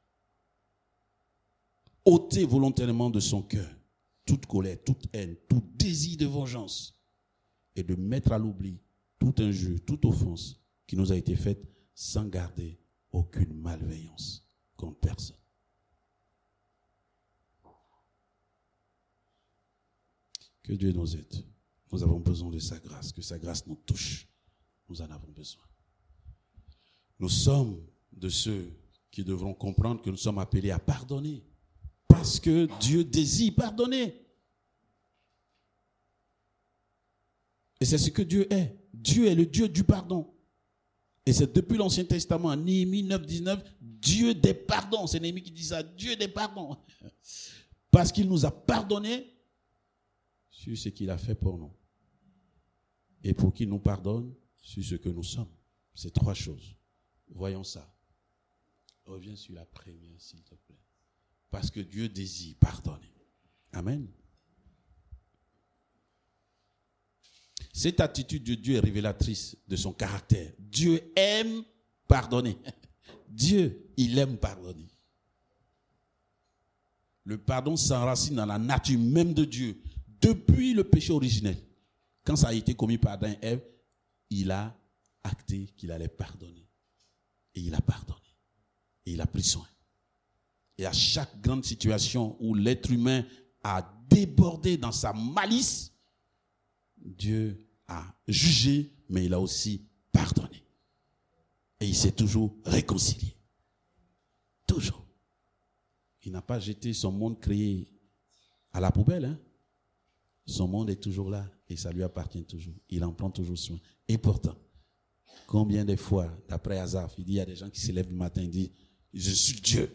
Speaker 8: Ôter volontairement de son cœur toute colère, toute haine, tout désir de vengeance et de mettre à l'oubli toute injure, toute offense qui nous a été faite sans garder aucune malveillance contre personne. Que Dieu nous aide. Nous avons besoin de sa grâce, que sa grâce nous touche. Nous en avons besoin. Nous sommes de ceux qui devront comprendre que nous sommes appelés à pardonner. Parce que Dieu désire pardonner. Et c'est ce que Dieu est. Dieu est le Dieu du pardon. Et c'est depuis l'Ancien Testament, Néhémie 9, 19, Dieu des pardons. C'est Néhémie qui dit ça, Dieu des pardons. Parce qu'il nous a pardonné sur ce qu'il a fait pour nous. Et pour qu'il nous pardonne sur ce que nous sommes. C'est trois choses. Voyons ça. Reviens sur la première, s'il te plaît. Parce que Dieu désire pardonner. Amen. Cette attitude de Dieu est révélatrice de son caractère. Dieu aime pardonner. Dieu, il aime pardonner. Le pardon s'enracine dans la nature même de Dieu. Depuis le péché originel, quand ça a été commis par Adam et Ève, il a acté qu'il allait pardonner. Et il a pardonné. Et il a pris soin. Et à chaque grande situation où l'être humain a débordé dans sa malice, Dieu a jugé, mais il a aussi pardonné. Et il s'est toujours réconcilié. Il n'a pas jeté son monde créé à la poubelle. Hein? Son monde est toujours là et ça lui appartient toujours. Il en prend toujours soin. Et pourtant, combien de fois, d'après Asaph, il dit, il y a des gens qui se lèvent le matin et disent, je suis Dieu.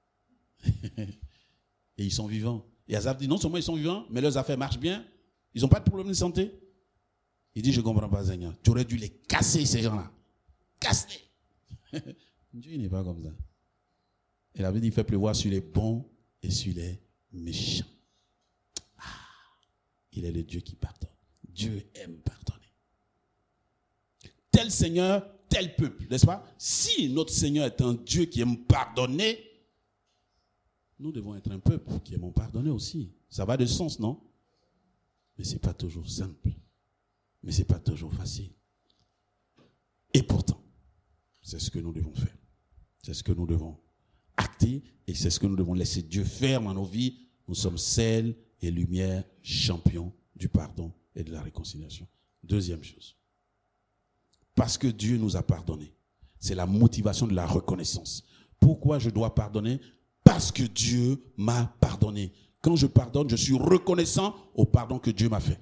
Speaker 8: Et ils sont vivants. Et Asaph dit, non seulement ils sont vivants, mais leurs affaires marchent bien. Ils n'ont pas de problème de santé. Il dit, je ne comprends pas, Seigneur. Tu aurais dû les casser, ces gens-là. Casse-les. Dieu n'est pas comme ça. Et la Bible dit, il fait pleuvoir sur les bons et sur les méchants. Il est le Dieu qui pardonne. Dieu aime pardonner. Tel Seigneur, tel peuple, n'est-ce pas? Si notre Seigneur est un Dieu qui aime pardonner, nous devons être un peuple qui aime pardonner aussi. Ça va de sens, non? Mais ce n'est pas toujours simple. Mais ce n'est pas toujours facile. Et pourtant, c'est ce que nous devons faire. C'est ce que nous devons acter et c'est ce que nous devons laisser Dieu faire dans nos vies. Nous sommes sel et lumière, champions du pardon et de la réconciliation. Deuxième chose. Parce que Dieu nous a pardonné. C'est la motivation de la reconnaissance. Pourquoi je dois pardonner? Parce que Dieu m'a pardonné. Quand je pardonne, je suis reconnaissant au pardon que Dieu m'a fait.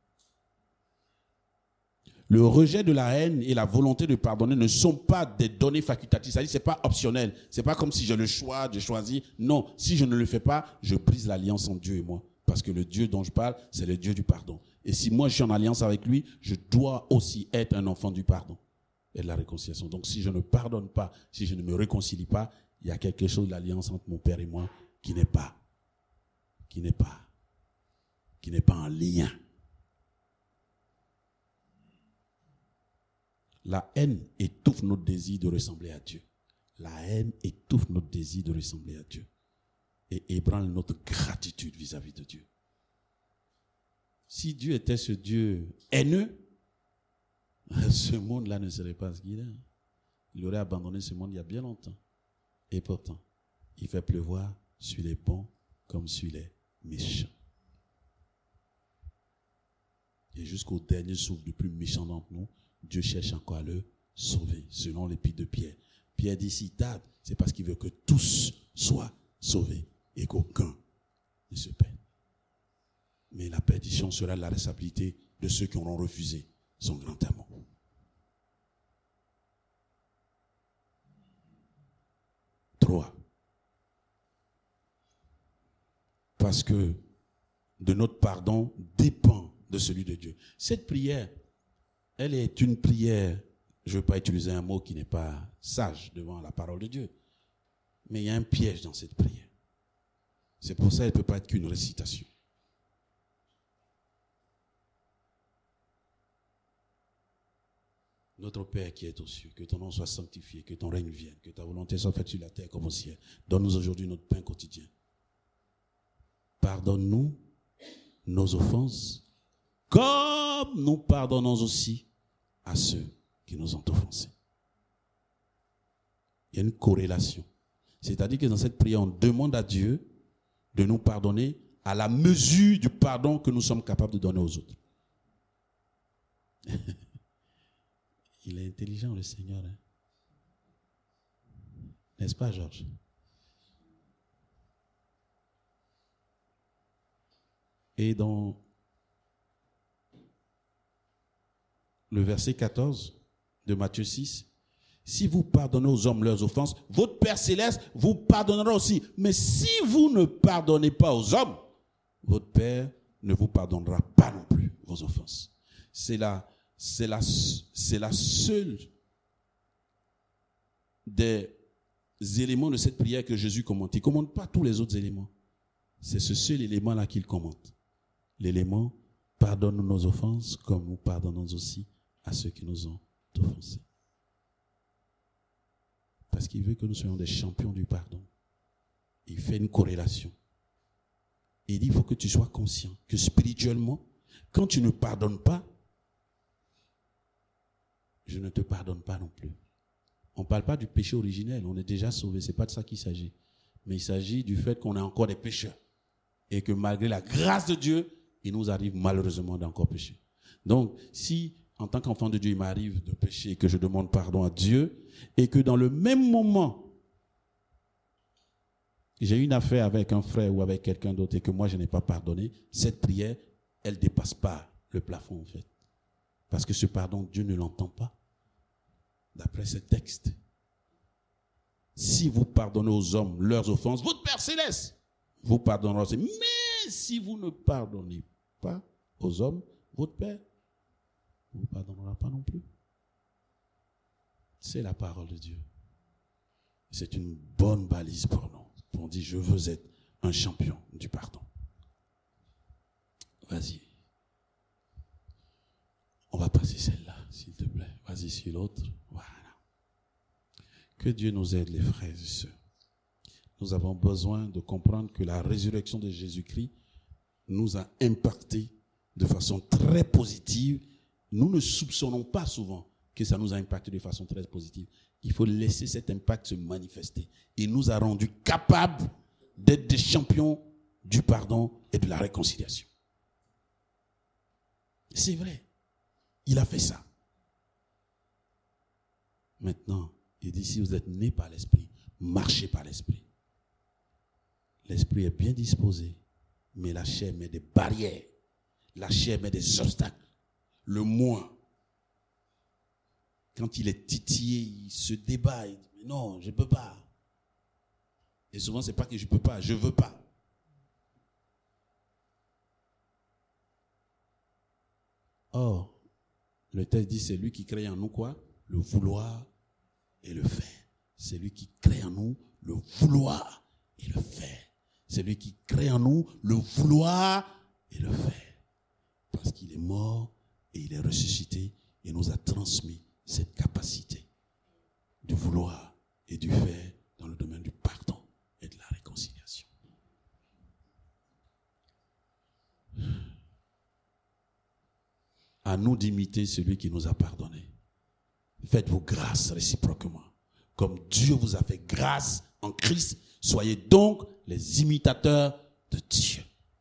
Speaker 8: Le rejet de la haine et la volonté de pardonner ne sont pas des données facultatives. C'est-à-dire, ce n'est pas optionnel. Ce n'est pas comme si je le choisis. Non, si je ne le fais pas, je brise l'alliance entre Dieu et moi. Parce que le Dieu dont je parle, c'est le Dieu du pardon. Et si moi je suis en alliance avec lui, je dois aussi être un enfant du pardon et de la réconciliation. Donc si je ne pardonne pas, si je ne me réconcilie pas, il y a quelque chose de l'alliance entre mon Père et moi qui n'est pas en lien. La haine étouffe notre désir de ressembler à Dieu. La haine étouffe notre désir de ressembler à Dieu. Et ébranle notre gratitude vis-à-vis de Dieu. Si Dieu était ce Dieu haineux, ce monde-là ne serait pas ce qu'il est. Il aurait abandonné ce monde il y a bien longtemps. Et pourtant, il fait pleuvoir sur les bons comme sur les méchants. Et jusqu'au dernier souffle du plus méchant d'entre nous, Dieu cherche encore à le sauver, selon l'épître de Pierre. Pierre dit, si tarde, c'est parce qu'il veut que tous soient sauvés et qu'aucun ne se perde. Mais la perdition sera la responsabilité de ceux qui auront refusé son grand amour. Trois. Parce que de notre pardon dépend de celui de Dieu. Cette prière, elle est une prière, je ne veux pas utiliser un mot qui n'est pas sage devant la parole de Dieu, mais il y a un piège dans cette prière. C'est pour ça qu'elle ne peut pas être qu'une récitation. Notre Père qui est aux cieux, que ton nom soit sanctifié, que ton règne vienne, que ta volonté soit faite sur la terre comme au ciel. Donne-nous aujourd'hui notre pain quotidien. Pardonne-nous nos offenses, comme nous pardonnons aussi à ceux qui nous ont offensés. Il y a une corrélation. C'est-à-dire que dans cette prière, on demande à Dieu de nous pardonner à la mesure du pardon que nous sommes capables de donner aux autres. Il est intelligent, le Seigneur. Hein? N'est-ce pas, Georges? Et dans le verset 14 de Matthieu 6, si vous pardonnez aux hommes leurs offenses, votre Père Céleste vous pardonnera aussi. Mais si vous ne pardonnez pas aux hommes, votre Père ne vous pardonnera pas non plus vos offenses. C'est la seule des éléments de cette prière que Jésus commente. Il ne commente pas tous les autres éléments. C'est ce seul élément-là qu'il commente. L'élément, pardonne nos offenses comme nous pardonnons aussi à ceux qui nous ont offensés. Parce qu'il veut que nous soyons des champions du pardon. Il fait une corrélation. Il dit, il faut que tu sois conscient que spirituellement, quand tu ne pardonnes pas, je ne te pardonne pas non plus. On ne parle pas du péché originel, on est déjà sauvé, ce n'est pas de ça qu'il s'agit. Mais il s'agit du fait qu'on est encore des pécheurs. Et que malgré la grâce de Dieu, il nous arrive malheureusement d'encore pécher. Donc, si en tant qu'enfant de Dieu, il m'arrive de pécher et que je demande pardon à Dieu, et que dans le même moment, j'ai une affaire avec un frère ou avec quelqu'un d'autre et que moi je n'ai pas pardonné, cette prière, elle ne dépasse pas le plafond en fait. Parce que ce pardon, Dieu ne l'entend pas. D'après ce texte. Si vous pardonnez aux hommes leurs offenses, votre Père Céleste vous pardonnera aussi. Mais si vous ne pardonnez pas aux hommes, votre Père ne vous pardonnera pas non plus. C'est la parole de Dieu. C'est une bonne balise pour nous. On dit, je veux être un champion du pardon. Vas-y. On va passer celle-là, s'il te plaît. Vas-y sur l'autre. Voilà. Que Dieu nous aide, les frères et sœurs. Nous avons besoin de comprendre que la résurrection de Jésus-Christ nous a impacté de façon très positive. Nous ne soupçonnons pas souvent que ça nous a impacté de façon très positive. Il faut laisser cet impact se manifester. Il nous a rendus capables d'être des champions du pardon et de la réconciliation. C'est vrai. Il a fait ça. Maintenant, il dit, si vous êtes nés par l'Esprit, marchez par l'Esprit. L'Esprit est bien disposé, mais la chair met des barrières. La chair met des obstacles. Le moi, quand il est titillé, il se débat. Il dit, non, je ne peux pas. Et souvent, ce n'est pas que je ne peux pas, je ne veux pas. Or, le texte dit, c'est lui qui crée en nous quoi? Le vouloir et le faire. C'est lui qui crée en nous le vouloir et le faire. C'est lui qui crée en nous le vouloir et le faire. Parce qu'il est mort et il est ressuscité et nous a transmis cette capacité du vouloir et du faire dans le domaine du pardon et de la réconciliation. À nous d'imiter celui qui nous a pardonné. Faites-vous grâce réciproquement. Comme Dieu vous a fait grâce en Christ, soyez donc les imitateurs de Dieu.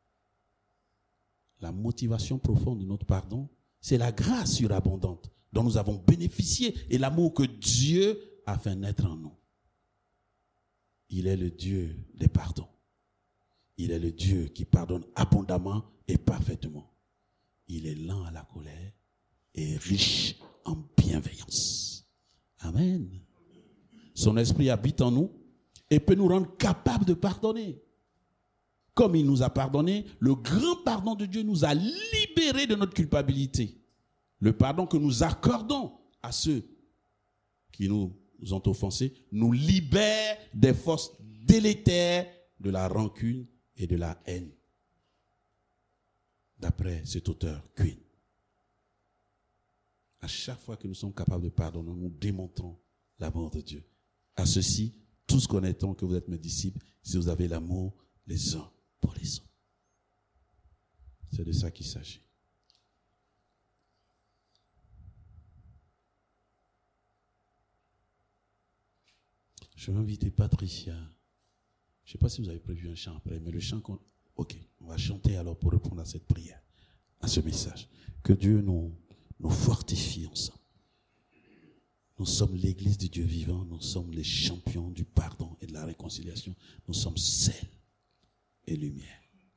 Speaker 8: La motivation profonde de notre pardon, c'est la grâce surabondante dont nous avons bénéficié et l'amour que Dieu a fait naître en nous. Il est le Dieu des pardons. Il est le Dieu qui pardonne abondamment et parfaitement. Il est lent à la colère et riche en bienveillance. Amen. Son esprit habite en nous et peut nous rendre capables de pardonner. Comme il nous a pardonné, le grand pardon de Dieu nous a libérés de notre culpabilité. Le pardon que nous accordons à ceux qui nous ont offensés nous libère des forces délétères de la rancune et de la haine. D'après cet auteur, Quinn. À chaque fois que nous sommes capables de pardonner, nous démontrons l'amour de Dieu. À ceci, tous connaîtront que vous êtes mes disciples si vous avez l'amour les uns pour les autres. C'est de ça qu'il s'agit. Je vais inviter Patricia. Je ne sais pas si vous avez prévu un chant après, mais le chant qu'on... Ok, on va chanter alors pour répondre à cette prière, à ce message. Que Dieu nous fortifie ensemble. Nous sommes l'église du Dieu vivant, nous sommes les champions du pardon et de la réconciliation. Nous sommes sel et lumière.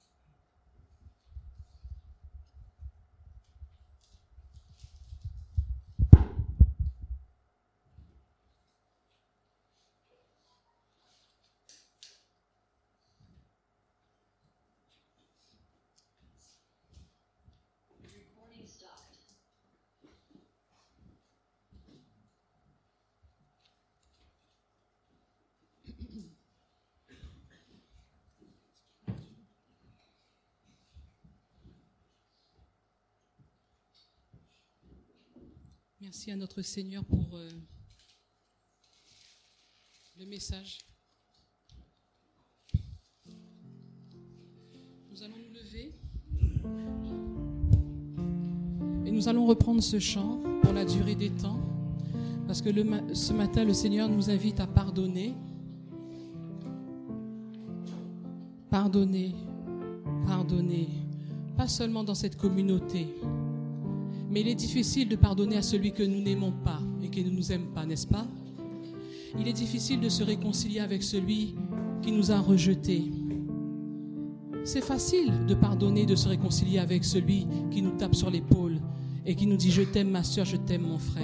Speaker 1: Merci à notre Seigneur pour le message. Nous allons nous lever et nous allons reprendre ce chant pour la durée des temps parce que ce matin, le Seigneur nous invite à pardonner. Pardonner, pardonner, pas seulement dans cette communauté. Mais il est difficile de pardonner à celui que nous n'aimons pas et qui ne nous aime pas, n'est-ce pas? Il est difficile de se réconcilier avec celui qui nous a rejetés. C'est facile de pardonner, de se réconcilier avec celui qui nous tape sur l'épaule et qui nous dit « Je t'aime ma soeur, je t'aime mon frère ».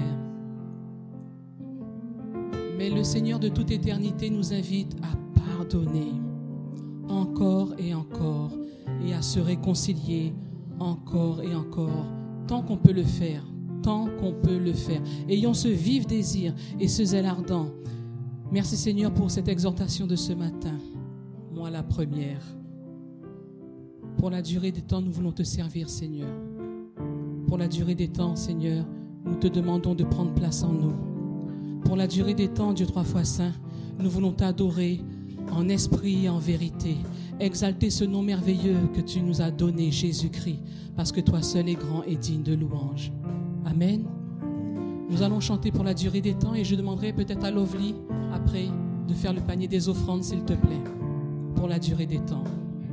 Speaker 1: Mais le Seigneur de toute éternité nous invite à pardonner encore et à se réconcilier encore et encore, tant qu'on peut le faire, tant qu'on peut le faire. Ayons ce vif désir et ce zèle ardent. Merci Seigneur pour cette exhortation de ce matin. Moi la première. Pour la durée des temps, nous voulons te servir Seigneur. Pour la durée des temps, Seigneur, nous te demandons de prendre place en nous. Pour la durée des temps, Dieu trois fois saint, nous voulons t'adorer en esprit et en vérité. Exalter ce nom merveilleux que tu nous as donné, Jésus-Christ, parce que toi seul es grand et digne de louange. Amen. Nous allons chanter pour la durée des temps et je demanderai peut-être à Lovely, après, de faire le panier des offrandes, s'il te plaît, pour la durée des temps.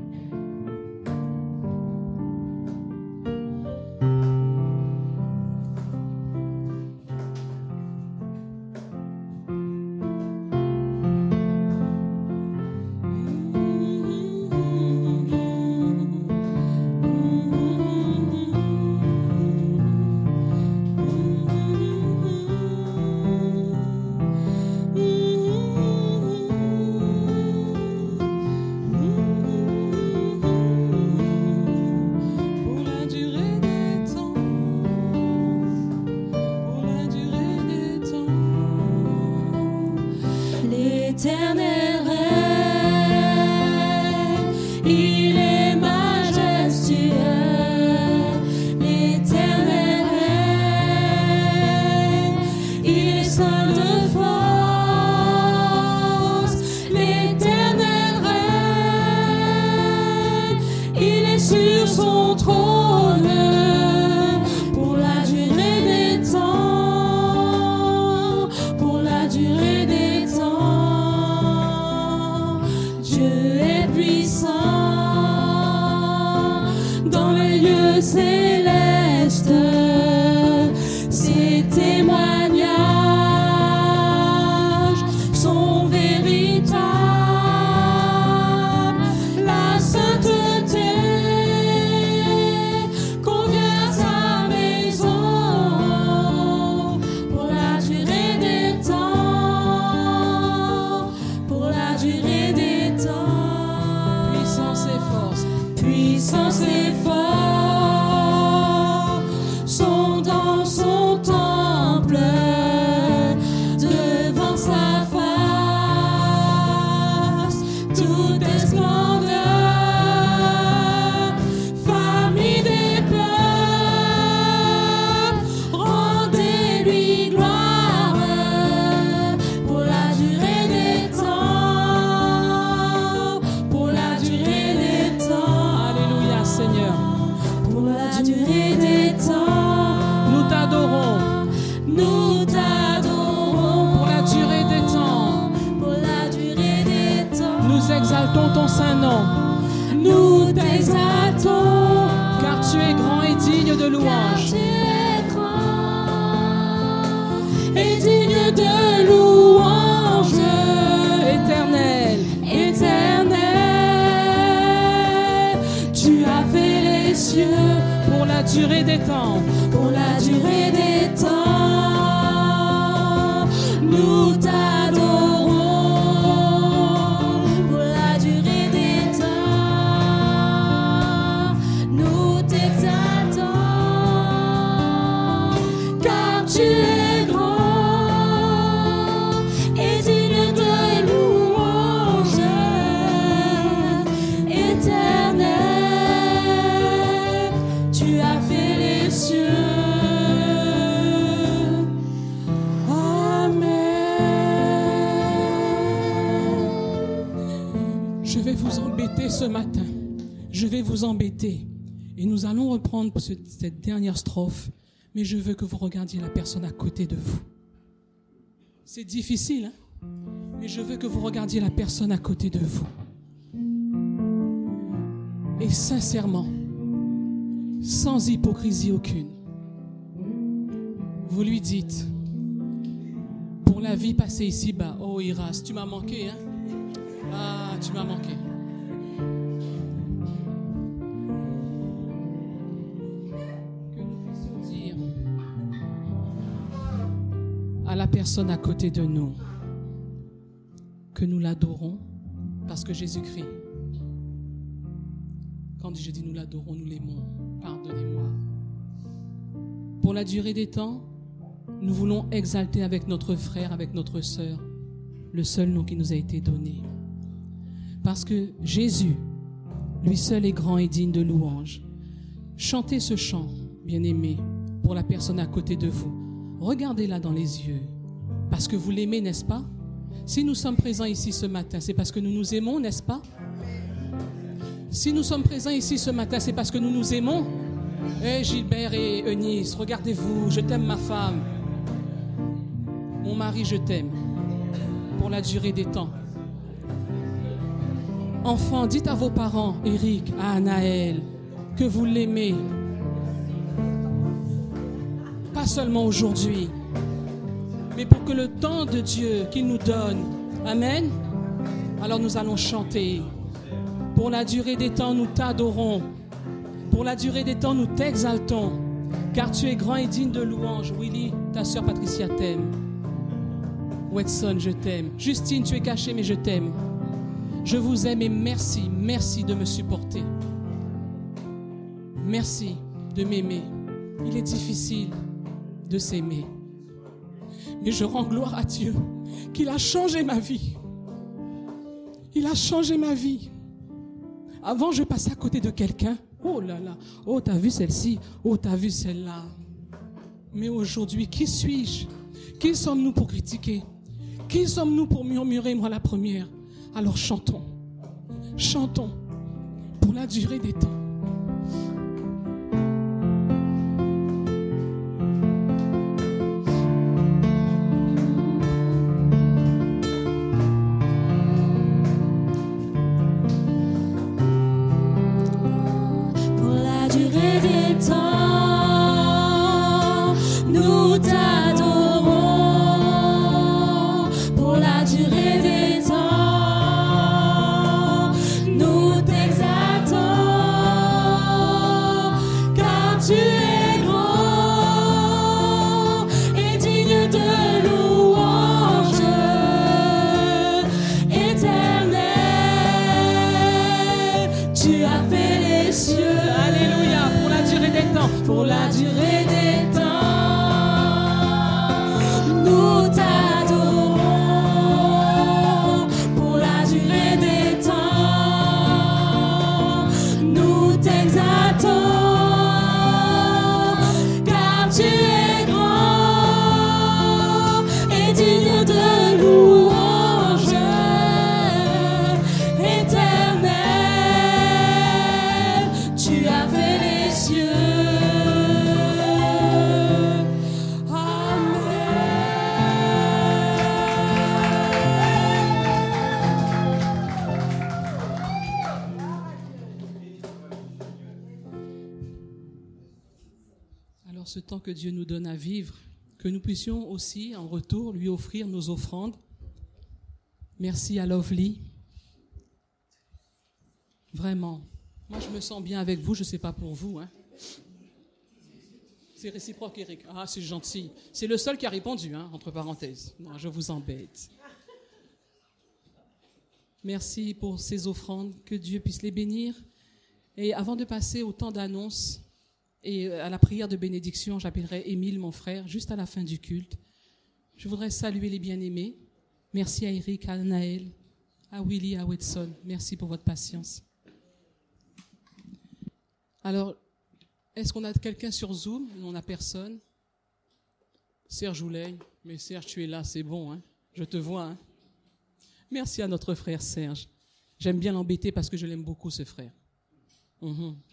Speaker 2: L'Éternel règne, il est majestueux. L'Éternel règne, il est seul de force. L'Éternel règne, il est sur son trône pour la durée des temps, pour la durée des temps. Dieu est puissant dans les lieux célestes. Ses témoignages sont véritables. La sainteté convient à sa maison pour la durée des temps, pour la durée des temps.
Speaker 1: Puissance et force.
Speaker 2: Puissance et force sont dans son temple, devant sa face, toute est splendeur. Famille des peuples, rendez-lui gloire pour la durée des temps, pour la durée des temps.
Speaker 1: Alléluia Seigneur.
Speaker 2: Pour la durée des temps,
Speaker 1: Nous t'adorons
Speaker 2: nous t'adorons.
Speaker 1: pour la durée des temps.
Speaker 2: Pour la durée des temps,
Speaker 1: Nous exaltons ton saint nom,
Speaker 2: nous t'exaltons.
Speaker 1: car tu es grand et digne de
Speaker 2: Car
Speaker 1: louange.
Speaker 2: tu es grand et digne de louange.
Speaker 1: Éternel,
Speaker 2: Éternel, tu as fait les cieux
Speaker 1: pour la durée des temps.
Speaker 2: pour la durée des temps. Nous t'adorons pour la durée des temps. Nous t'exaltons car tu es grand et digne de louange. Éternel, tu as fait les cieux. Amen.
Speaker 1: Je vais vous embêter ce matin. Je vais vous embêter. Et nous allons reprendre cette dernière strophe. Mais je veux que vous regardiez la personne à côté de vous. C'est difficile, hein? Mais je veux que vous regardiez la personne à côté de vous. Et sincèrement, sans hypocrisie aucune, vous lui dites, pour la vie passée ici-bas, oh Iras, tu m'as manqué, hein? Ah, tu m'as manqué. Que nous puissions dire à la personne à côté de nous que nous l'adorons parce que Jésus-Christ, quand je dis nous l'adorons, nous l'aimons, pardonnez-moi. Pour la durée des temps, nous voulons exalter avec notre frère, avec notre sœur, le seul nom qui nous a été donné. Parce que Jésus, lui seul est grand et digne de louange. Chantez ce chant, bien-aimé, pour la personne à côté de vous. Regardez-la dans les yeux, parce que vous l'aimez, n'est-ce pas? Si nous sommes présents ici ce matin, c'est parce que nous nous aimons, n'est-ce pas? Si nous sommes présents ici ce matin, c'est parce que nous nous aimons. Eh Gilbert et Eunice, regardez-vous, je t'aime ma femme. Mon mari, je t'aime. Pour la durée des temps. Enfants, dites à vos parents, Eric, à Anaël, que vous l'aimez. Pas seulement aujourd'hui, mais pour que le temps de Dieu qu'il nous donne, amen, alors nous allons chanter. Pour la durée des temps, nous t'adorons. Pour la durée des temps, nous t'exaltons. Car tu es grand et digne de louange. Willy, ta sœur Patricia t'aime. Watson, je t'aime. Justine, tu es cachée, mais je t'aime. Je vous aime et merci, merci de me supporter. Merci de m'aimer. Il est difficile de s'aimer. Mais je rends gloire à Dieu qu'il a changé ma vie. Il a changé ma vie. Avant, je passais à côté de quelqu'un. Oh là là. Oh, t'as vu celle-ci. Oh, t'as vu celle-là. Mais aujourd'hui, qui suis-je? Qui sommes-nous pour critiquer? Qui sommes-nous pour murmurer, moi la première? Alors chantons. Chantons pour la durée des temps.
Speaker 2: Pour la durée des temps, nous t'adorons. Pour la durée des temps, nous t'exaltons. Car tu es grand et digne de louange éternelle. Tu as fait les cieux.
Speaker 1: Alléluia, pour la durée des temps.
Speaker 2: Pour la durée des temps, nous t'adorons. Pour la durée des temps, nous t'exaltons. Car tu es grand et digne de louange éternelle. Tu as fait les cieux.
Speaker 1: Alors ce temps que Dieu nous donne à vivre, que nous puissions aussi en retour lui offrir nos offrandes. Merci à Lovely. Vraiment. Moi je me sens bien avec vous, je ne sais pas pour vous. Hein. C'est réciproque, Eric. Ah, c'est gentil. C'est le seul qui a répondu, hein, entre parenthèses. Non, je vous embête. Merci pour ces offrandes, que Dieu puisse les bénir. Et avant de passer au temps d'annonce et à la prière de bénédiction, j'appellerai Émile, mon frère, juste à la fin du culte. Je voudrais saluer les bien-aimés. Merci à Eric, à Anaël, à Willy, à Watson. Merci pour votre patience. Alors, est-ce qu'on a quelqu'un sur Zoom? On n'a personne. Serge Ouley. Mais Serge, tu es là, c'est bon. Hein? Je te vois. Hein? Merci à notre frère Serge. J'aime bien l'embêter parce que je l'aime beaucoup, ce frère.